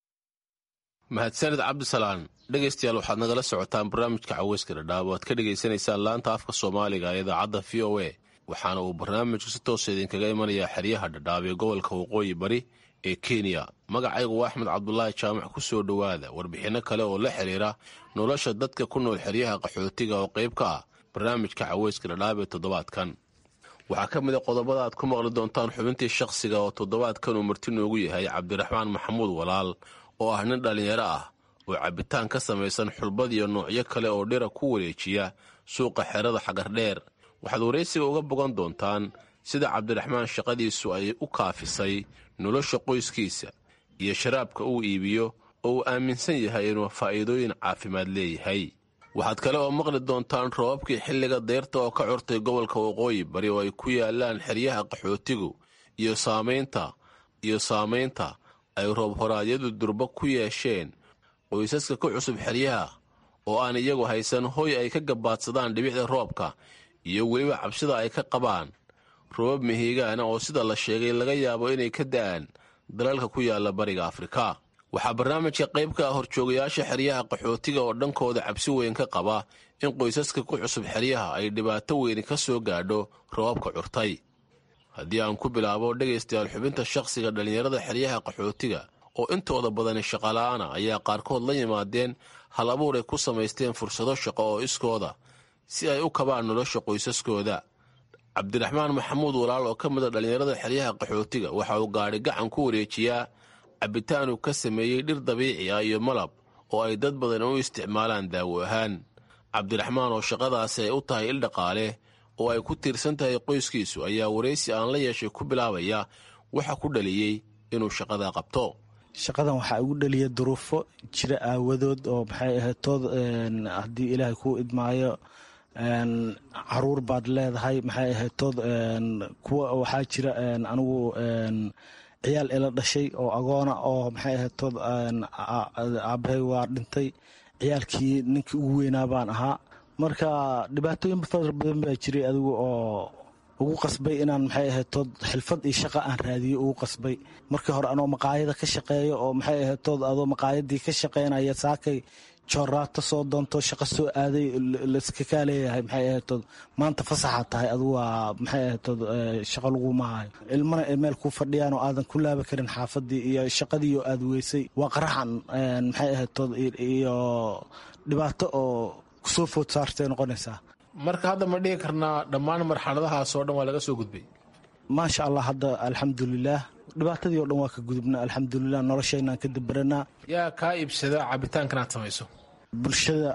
mahadsanid cabdisalaan dhegaystayaal waxaad nagala socotaan barnaamijka caweyska dhadhaab oo aad ka dhegaysanaysaan laanta afka soomaaliga ee idaacadda v o a waxaana uu barnaamijku si toosa idinkaga imanayaa xeryaha dhadhaab ee gobolka waqooyi bari ee kenya magacaygu waa axmed cabdulaahi jaamac ku soo dhowaada warbixinno kale oo la xiriira nolosha dadka ku nool xeryaha qaxootiga oo qayb ka ah barnaamijka caweyska dhadhaab ee toddobaadkan waxaa ka mid a qodobada aad ku maqli doontaan xubintii shakhsiga oo toddobaadkan uu marti noogu yahay cabdiraxmaan maxamuud walaal oo ah nin dhallinyaro ah oo cabbitaan ka samaysan xulbad iyo noocyo kale oo dhira ku wareejiya suuqa xerada xagardheer waxaad waraysiga uga bogan doontaan sida cabdiraxmaan shaqadiisu ay u kaafisay nolosha qoyskiisa iyo sharaabka uu iibiyo oo uu aaminsan yahay inuu faa'iidooyin caafimaad leeyahay waxaad kale oo maqli doontaan roobabkii xilliga dayrta oo ka curtay gobolka waqooyi bari oo ay ku yaalaan xeryaha qaxootigu iyo saamaynta iyo saamaynta ay roob horaadyadu durba ku yeesheen qoysaska ka cusub xeryaha oo aan iyagu haysan hoy ay ka gabaadsadaan dhibicda roobka iyo weliba cabsida ay ka qabaan roobab mihigaana oo sida la sheegay laga yaabo inay ka da'aan dalalka ku yaalla bariga afrika waxaa barnaamijka qayb ka ah horjoogayaasha xeryaha qaxootiga oo dhankooda cabsi weyn ka qaba in qoysaska ku cusub xeryaha ay dhibaato weyni ka soo gaadho roobabka curtay haddii aan ku bilaabo dhegaystayaal xubinta shakhsiga dhallinyarada xeryaha qaxootiga oo intooda badani shaqala'aana ayaa qaarkood la yimaadeen hal abuur ay ku samaysteen fursado shaqo oo iskooda si ay u kabaan nolosha qoysaskooda cabdiraxmaan maxamuud walaal oo ka mida dhallinyarada xeryaha qaxootiga waxa uu gaadhi gacan ku wareejiyaa cabbitaan uu ka sameeyey dhir dabiici ah iyo malab oo ay dad badan u isticmaalaan daawo ahaan cabdiraxmaan oo shaqadaasi ay u tahay il dhaqaale oo ay ku tiirsan tahay qoyskiisu ayaa waraysi aan la yeeshay ku bilaabaya waxa ku dhaliyey inuu shaqadaa qabto shaqadan waxaa igu dhaliya duruufo jira aawadood oo maxay ahaytood haddii ilaahay kuu idmaayo caruur baad leedahay maxay ahaytood kuwa waxaa jira anigu ciyaal ila dhashay oo agoona oo maxay ahaytood aabahay waa dhintay ciyaalkii ninkii ugu weynaa baan ahaa marka dhibaatooyin fara badan baa jiray adigu oo ugu qasbay inaan maxay ahaytood xilfad iyo shaqa aan raadiyo ugu qasbay markii hore anoo maqaayada ka shaqeeyo oo maxay ahaytood adoo maqaayadii ka shaqeynaya saakay jooraato soo doonto shaqo soo aaday layska kaa leeyahay maxay ahaytood maanta fasaxa tahay adigu waa maxay ahaytood shaqo laguma hayo ilmana ay meel ku fadhiyaan oo aadan ku laaba karin xaafadii iyo shaqadii oo aad weysay waa qaraxan maxay ahaytood iyo dhibaato oo kusoo food saartay noqonaysaa marka hadda ma dhihi karnaa dhammaan marxaladahaas oo dhan waa laga soo gudbay maasha allah hadda alxamdulilaah dhibaatadii oo dhan waa ka gudubna alxamdulilah noloshaynaan ka dabaranaa yaa kaa iibsada cabitaankan aad samayso bulshada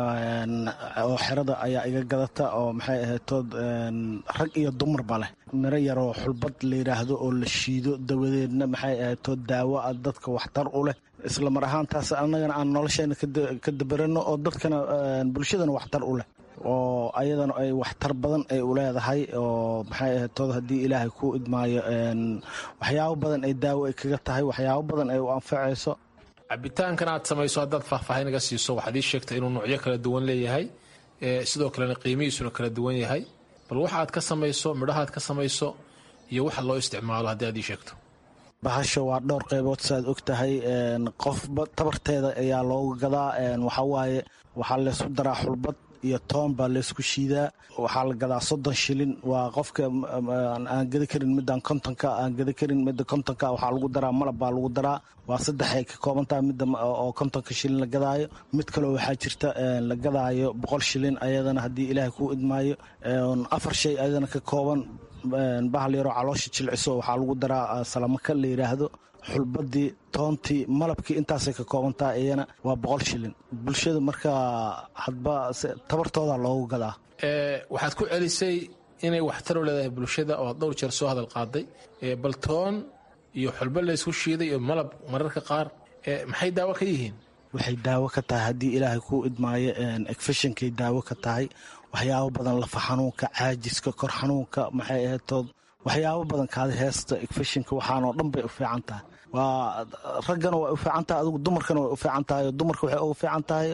oo xerada ayaa iga gadata oo maxay ahaytood rag iyo dumarba leh miro yaroo xulbad la yidhaahdo oo la shiido dawadeedna maxay ahaytood daawo a dadka waxtar u leh isla mar ahaantaas annagana aan noloshayna ka dabaranno oo dadkana bulshadana waxtar u leh oo ayadana ay waxtar badan ay u leedahay oo maxay ahaytood haddii ilaahay ku idmaayo waxyaabo badan ay daawo ay kaga tahay waxyaabo badan ay u anfacayso cabitaankan aad samayso haddaad faahfaahin iga siiso waxaad ii sheegtay inuu nuucyo kala duwan leeyahay sidoo kalena qiimihiisuna kala duwan yahay bal waxa aad ka samayso midhahaad ka samayso iyo waxa loo isticmaalo haddii aad ii sheegto bahasha waa dhowr qaybood saaad og tahay qofba tabarteeda ayaa looga gadaa waxawaaye waxaa laysku daraa xulbad iyo toon baa laysku shiidaa waxaa la gadaa soddon shilin waa qofka aan gada karin midaan kontonka aan gada karin midda kontonka waxaa lagu daraa malab baa lagu daraa waa saddexay ka koobantaha midda oo kontonka shilin la gadaayo mid kaleo waxaa jirta la gadaayo boqol shilin ayadana haddii ilaahay kuu idmaayo afar shay ayadana ka kooban bahal yaroo caloosha jilciso waxaa lagu daraa salamaka la yidhaahdo xulbadii toontii malabkii intaasay ka koobantaha iyana waa boqol shilin bulshada markaa hadba tabartooda loogu gadaa waxaad ku celisay inay waxtar u leedahay bulshada oo aad dhowr jeer soo hadal qaaday bal toon iyo xulba laysku shiiday iyo malab mararka qaar maxay daawo ka yihiin waxay daawo ka tahay haddii ilaahay kuu idmaayo efeshinkay daawo ka tahay waxyaabo badan lafa xanuunka caajiska kor xanuunka maxay ahaytood waxyaabo badan kaada heesta efeshinka waxaanoo dhan bay u fiican tahay waa raggana way u fiican tahay adigu dumarkana way u fiican tahay dumarka waxay ugu fiican tahay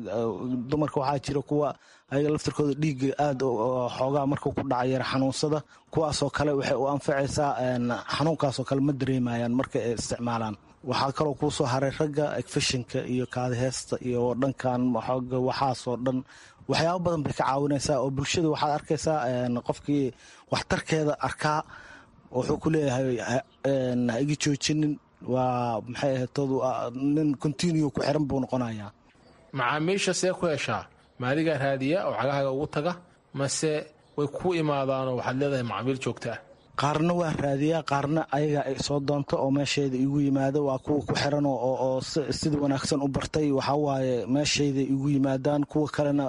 dumarka waxaa jira kuwa ayaga laftirkooda dhiigga aad xoogaa markuu ku dhaca yara xanuunsada kuwaasoo kale waxay u anfacaysaa xanuunkaasoo kale ma dareemayaan marka ay isticmaalaan waxaa kaloo kuu soo haray ragga efeshinka iyo kaada heesta iyo dhankan waxaasoo dhan waxyaabo badan bay ka caawinaysaa oo bulshada waxaad arkaysaa qofkii waxtarkeeda arkaa wuxuu ku leeyahay ha igi joojinin waa maxay ahaytood nin continue ku xiran buu noqonayaa macaamiisha see ku heshaa maadigaa raadiya oo cagahaaga ugu taga mase way ku imaadaanoo waxaad leedahay macaamiil joogta ah qaarna waa raadiyaa qaarna ayaga ay soo doonto oo meeshayda igu yimaado waa kuwa ku xiran oo sida wanaagsan u bartay waxawaaye meeshayda igu yimaadaan kuwa kalena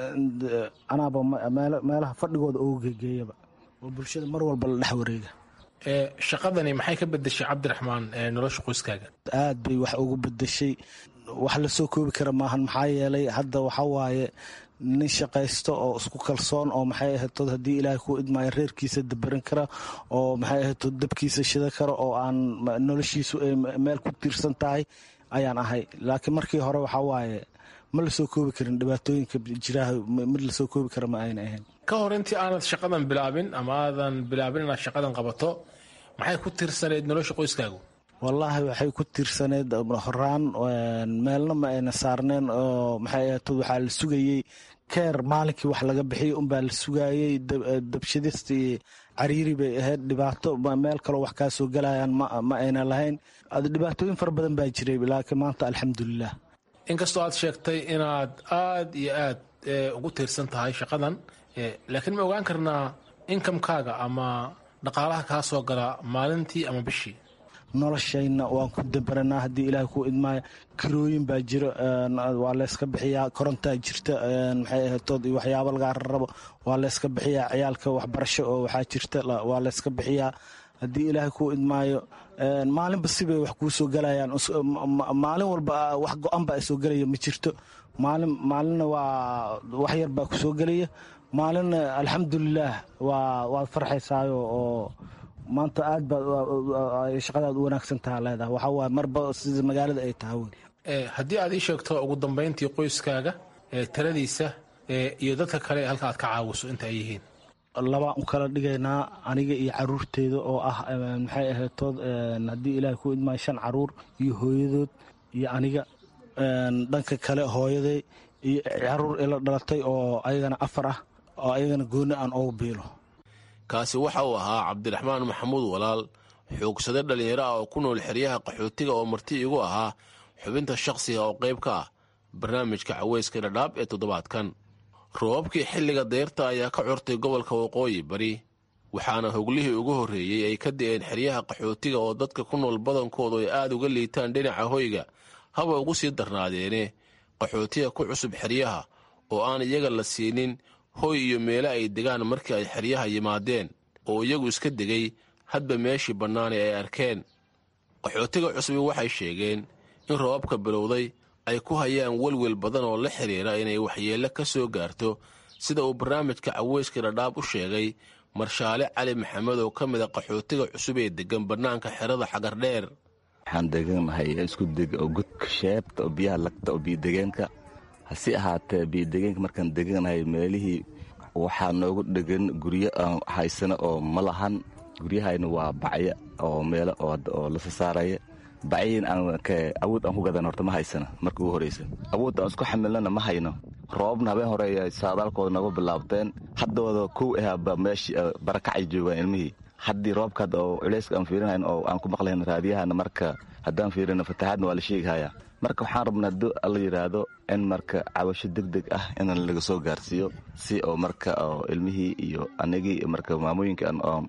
anaaba meelaha fadhigooda ugu gegeeyaba oo bulshada mar walba la dhex wareega shaqadani maxay ka bedeshay cabdiraxmaan nolosha qoyskaaga aad bay wax ugu bedeshay wax lasoo koobi kara maahan maxaa yeelay hadda waxawaaye nin shaqaysto oo isku kalsoon oo maxay ahaytood haddii ilaahay kuu idmaayo reerkiisa dabaran kara oo maxay ahaytood dabkiisa shida kara oo aan noloshiisu ay meel ku tiirsan tahay ayaan ahay laakiin markii hore waxaa waaye ma lasoo koobi karin dhibaatooyinka jiraaha mid lasoo koobi kara ma ayna ahayn ka hor intii aanad shaqadan bilaabin ama aadan bilaabin inaad shaqadan qabato maxay ku tiirsaneyd nolosha qoyskaagu wallaahi waxay ku tiirsaneyd horaan meelna ma ayna saarneen oo maxay ahaytood waxaa la sugayey keer maalinkii wax laga bixiyey unbaa la sugaayey dabshadista iyo cariiri bay ahayd dhibaato meel kaloo wax kaa soo galayaan ma ayna lahayn dhibaatooyin fara badan baa jiray laakiin maanta alxamdulilah inkastoo aad sheegtay inaad aad iyo aad ugu tiirsan tahay shaqadan laakiin ma ogaan karnaa inkamkaaga ama dhaqaalaha kaa soo gala maalintii ama bishii noloshayna waan ku dabaranaa haddii ilaahay kuu idmaayo kirooyin baa jiro waa layska bixiyaa korontaa jirta maxay ahaytood iyo waxyaabo lagaa rarabo waa layska bixiyaa ciyaalka waxbarasho oo waxaa jirta waa layska bixiyaa haddii ilaahay kuu idmaayo maalinba sibay wax kuu soo galayaan maalin walba wax go-an baa soo gelaya ma jirto maalin maalinna waa wax yar baa ku soo gelaya maalinna alxamdulilaah waa waad farxaysaayo oo maanta aad baad shaqadaad u wanaagsan taha leedahay waxaa waaye marba sida magaalada ay tahay wey haddii aad ii sheegto ugu dambayntii qoyskaaga taladiisa iyo dadka kale ee halka aad ka caawiso inta ay yihiin. labaan u kala dhigaynaa aniga iyo caruurteeda oo ah maxay ahaytood haddii ilaahay ku idmaayo shan caruur iyo hooyadood iyo aniga. dhanka kale hooyaday iyo caruur ila dhalatay oo ayagana afar ah oo ayagana gooni aan oogu biilo. kaasi waxa uu ahaa cabdiraxmaan maxamuud walaal, xoogsade dhallinyaro ah oo ku nool xeryaha qaxootiga oo marti igu ahaa xubinta shakhsiga oo qayb ka ah barnaamijka caweyska dhadhaab ee toddobaadkan. roobabkii xilliga dayrta ayaa ka curtay gobolka waqooyi bari, waxaana hoglihii ugu horreeyey ay ka da'een xeryaha qaxootiga oo dadka ku nool badankoodu ay aad uga liitaan dhinaca hoyga, haba ugu sii darnaadeene qaxootiga ku cusub xeryaha oo aan iyaga la siinin hoy iyo meele ay degaan markii ay xeryaha yimaadeen, oo iyagu iska degay hadba meeshii bannaane ay arkeen. qaxootiga cusubi waxay sheegeen in roobabka bilowday ay ku hayaan welwel badan oo la xidhiira inay waxyeello ka soo gaarto, sida uu barnaamijka caweyska dhadhaab u sheegay marshaale cali maxamed oo ka mid a qaxootiga cusub ee deggan bannaanka xerada xagardheer. waxaan deganahay isku deg oo godka sheebta oo biyaha lagta oo biyodegeenka. hase ahaatee biyodegeenka markaan deganahay meelihii waxaa noogu dhegan guryo aan haysana oo ma lahan. guryahayna waa bacyo oo meelo oo la sasaaraya. bacyiin awood aan ku gadan horta ma haysana marka ugu horaysa. awood aan isku xamilnana ma hayno. roobabna habeen horeeya saadaalkooda nagu bilaabteen. haddooda kow ahaaba meeshii barakacay joogaan ilmihii. haddii roobkaad oo culayska aan fiirinayn oo aan ku maqlayn raadiyahana marka haddaan fiirino fatahaadna waa la sheegahaya. marka waxaan rabnaa hadduu alla yidhaahdo in marka cabasho deg deg ah in laga soo gaarsiiyo si oo marka ilmihii iyo anagii marka maamooyinka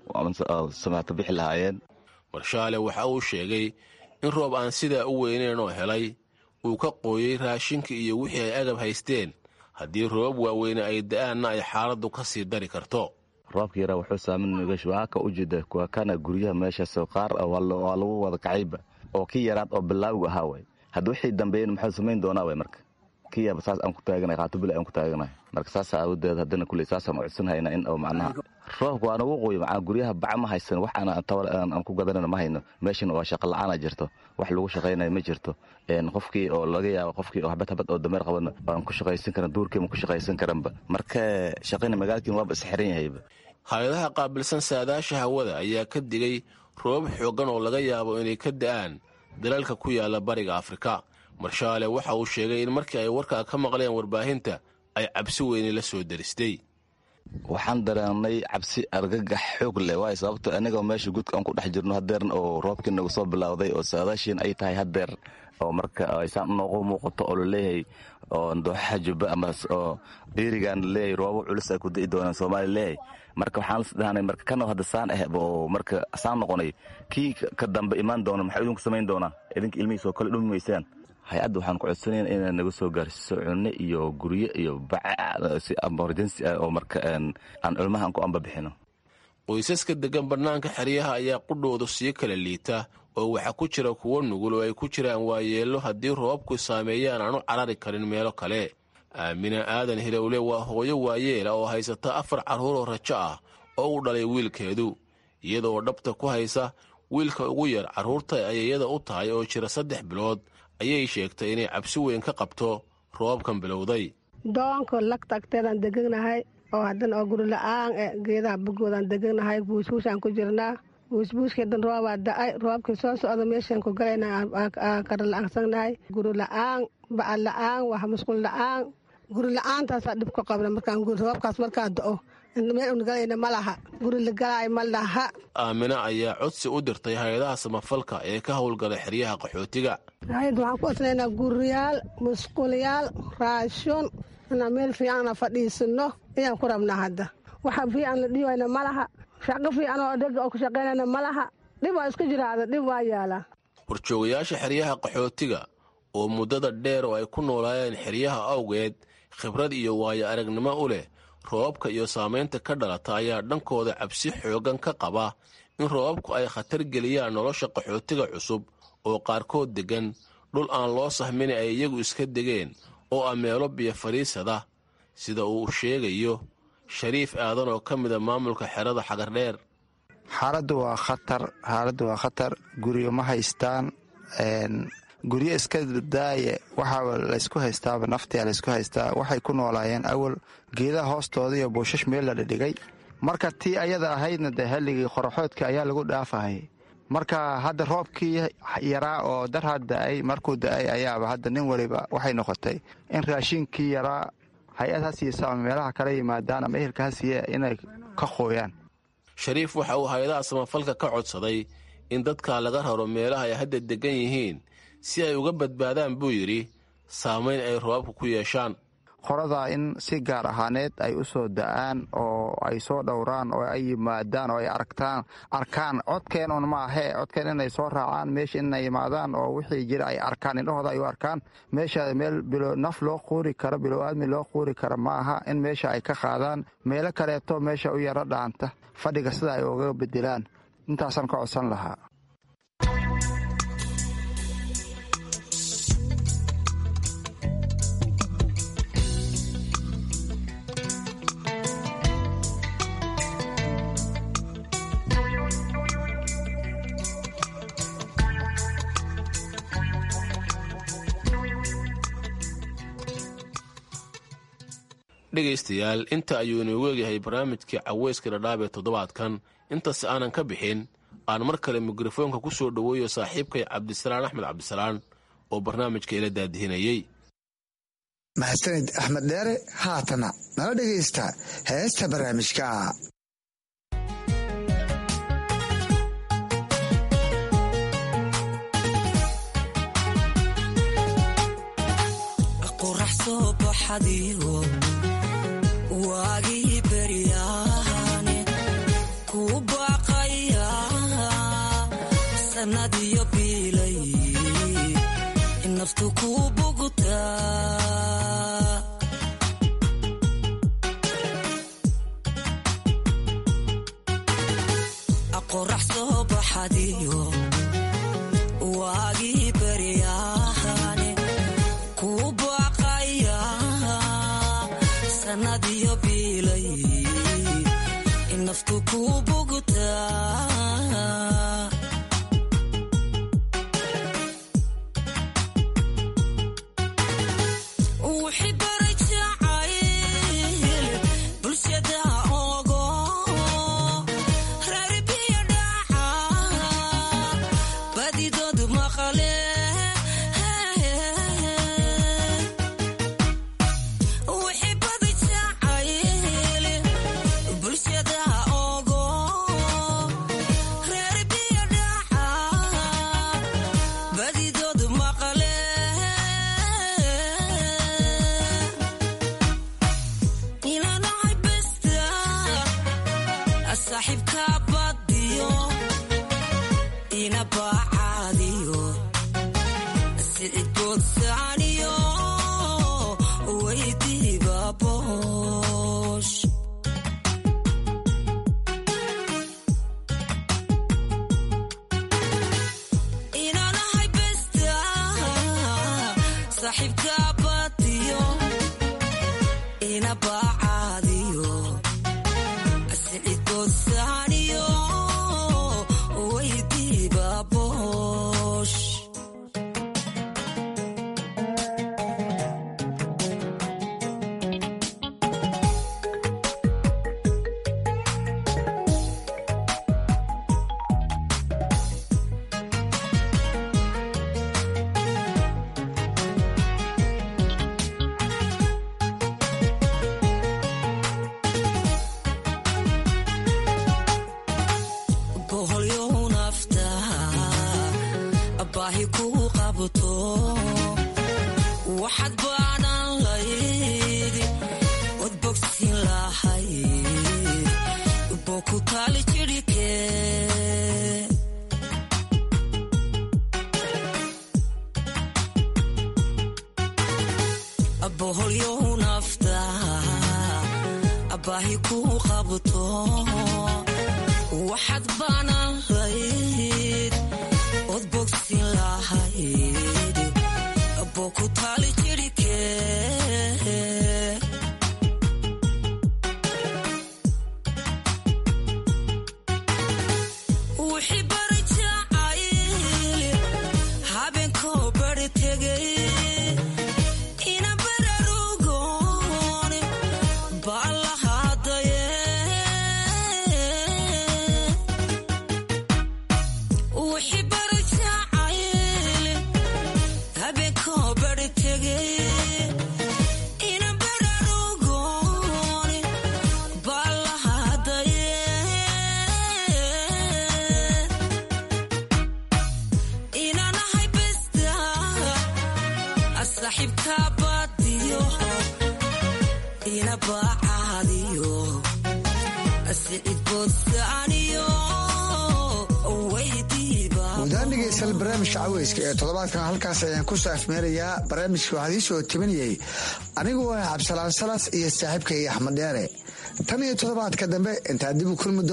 samaato bixi lahaayeen. marshaale waxa uu sheegay in roob aan sidaa u weyneyn oo helay uu ka qooyey raashinka iyo wixii ay agab haysteen. haddii roobab waaweyne ay da'aanna ay xaaladdu ka sii dari karto. roobka yaraa wuxuu saameynagash waxaa ka u jeeda kuwa kana guryaha meeshaasoo qaar waa lagu wada kacayba oo kii yaraad oo bilaawigu ahaa way. hadda wixii dambeeyena muxuu samayn doonaa way marka kii yaba saas aan ku taaganahay qaatobile aan ku taaganahay marka saasa awoodeed haddana kuley saasaan u codsanhayna in oo macnaha roobka waa nagu qoyo macaa guryaha baca ma haysan wax aan ku gadanana ma hayno. meeshana waa shaqo la-aana jirto, wax lagu shaqaynayo ma jirto. qofkii oo laga yaabo qofkii oo habad habad oo dameer qabana aan ku shaqaysan karan duurkiima ku shaqaysan karanba marka shaqayna magaalkiina waaba isxiran yahayba. hay-adaha qaabilsan saadaasha hawada ayaa ka digay roobab xooggan oo laga yaabo inay ka da'aan dalalka ku yaala bariga afrika. marshaale waxa uu sheegay in markii ay warkaa ka maqleen warbaahinta ay cabsi weyne la soo daristay. waxaan dareennay cabsi argagax xoog leh waayo sababto anigoo meesha gudka aan ku dhex jirno hadeerna oo roobkii nagu soo bilowday oo saadaashiin ay tahay hadeer oo marka aysaan noogu muuqato oo laleeyahay oo dooxaha jubba ama oo dhiirigaan laleeyahay roobo culus ay ku da'i doonaan soomaaliya leeyahay. marka waxaan lasdhahanay marka kanoo hadda saan ah oo marka saan noqonay kii ka dambe imaan doona maxaa idinku samayn doonaa idinka ilmihiis oo kale dhumi maysaan. hay-adda waxaan ku codsanayna inaa naga soo gaarsiiso cunno iyo guryo iyo baca si emergency ah oo marka aan ilmahan ku ambabixino. qoysaska deggan bannaanka xeryaha ayaa qudhoodu sii kala liita oo waxaa ku jira kuwo nugul oo ay ku jiraan waayeello haddii roobabku saameeyaan aan u carari karin meelo kale. aamina aadan hilowle waa hooyo waayeela oo haysata afar carruur oo rajo ah oo u dhalay wiilkeedu, iyadoo dhabta ku haysa wiilka ugu yar carruurta ay iyada u tahay oo jira saddex bilood. ayay sheegtay inay cabsi weyn ka qabto roobabkan bilowday. doonka lagta agteedaan deganahay oo haddana oo guri la-aan e geedaha bogoodaan deganahay. buusbuusaan ku jirnaa. buusbuuskii dan roobaa da-ay. roobkii soo socda meeshaan ku galayna kara la-aansannahay. guri la-aan, baca la-aan, wax musqul la-aan. guri la-aantaasaa dhib ku qabna markaan roobkaas markaa do-o meel unagalayna ma laha. guri la galaay ma laha. aamina ayaa codsi u dirtay hay-adaha samafalka ee ka howlgala xeryaha qaxootiga. hay-adda waxaan ku codsanaynaa guriyaal, musqulyaal, raashin inaan meel fiicanna fadhiisano ayaan ku rabnaa. hadda waxa fiican la dhiibayna ma laha. shaqo fiican oo dhega oo ku shaqaynayna ma laha. dhib waa iska jiraada, dhib waa yaalaa. horjoogayaasha xeryaha qaxootiga oo muddada dheer oo ay ku noolaayeen xeryaha awgeed khibrad iyo waayo aragnimo u leh roobabka iyo saamaynta ka dhalata ayaa dhankooda cabsi xooggan ka qaba in roobabku ay khatar geliyaan nolosha qaxootiga cusub oo qaarkood deggan dhul aan loo sahmini ay iyagu iska degeen oo ah meelo biyo fadhiisada, sida uu sheegayo shariif aadan oo ka mida maamulka xerada xagardheer. xaaladdu waa khatar xaaladdu waa khatar guryo ma haystaan. guryo iska daaye waxaa laysku haystaaba naftia laysku haystaa. waxay ku noolaayeen awal geedaha hoostooda iyo buushash meel la dhidhigay. marka tii ayada ahaydna dee xilligii qoraxoodka ayaa lagu dhaafahayay. marka hadda roobkii yaraa oo darha da-ay markuu da-ay ayaaba hadda nin waliba waxay noqotay in raashinkii yaraa hay-ad ha siisa ama meelaha kala yimaadaan ama ehelka ha siiya inay ka qooyaan. shariif waxa uu hay-adaha samafalka ka codsaday in dadka laga raro meelaha ay hadda degan yihiin si ay uga badbaadaan buu yidhi saamayn ay roobabku ku yeeshaan. qoradaa in si gaar ahaaneed ay u soo da-aan oo ay soo dhowraan oo ay yimaadaan oo ay aragtaan arkaan codkeen un maahee codkeen inay soo raacaan meesha inay yimaadaan oo wixii jira ay arkaan indhahooda ay u arkaan. meesha meel naf loo quuri karo bilow-aadmi loo quuri karo ma aha in meesha ay ka qaadaan meelo kaleeto meesha u yaro dhaanta fadhiga sida ay uga bedelaan. intaasaan ka codsan lahaa. dhegaystayaal inta ayuu inoogu egyahay barnaamijkii caweyska dhadhaab ee toddobaadkan. intaas aanan ka bixin aan mar kale mikrofoonka ku soo dhoweeyo saaxiibkay cabdisalaan axmed cabdisalaan oo barnaamijka ila daadihinayey. mahadsanid axmed dheere. haatana nala dhegaysta heesta barnaamijka. waagii beryaane ku baaqaya sanadiyo biilay naftu ku bugtaa qorax soo baxadiyo waagii beryaane ku baaqaya sanadiyo biilay naftu ku bugtaa wixii baray jacayl bulshada ogo reer biyo dhaca badidood maqale wixii baray jacayl habeenkoo bari tegay ina bararugoon baa lahaadaye wixii barjacayl habeenkoo bari tegay ina bararugoon baa lahaadaye inaanahay besta saaxiibka baadiyo ina baacaadiyo sicid boodsaaniyo guudaan dhegeystayaal barnaamijka caweyska ee toddobaadkan halkaas ayaan ku saafmeerayaa barnaamijka waxaa idiin soo tebinayay anigu ah cabdisalaan salas iyo saaxiibkay axmed dheere tan iyo toddobaadka dambe intaa dib u kulmi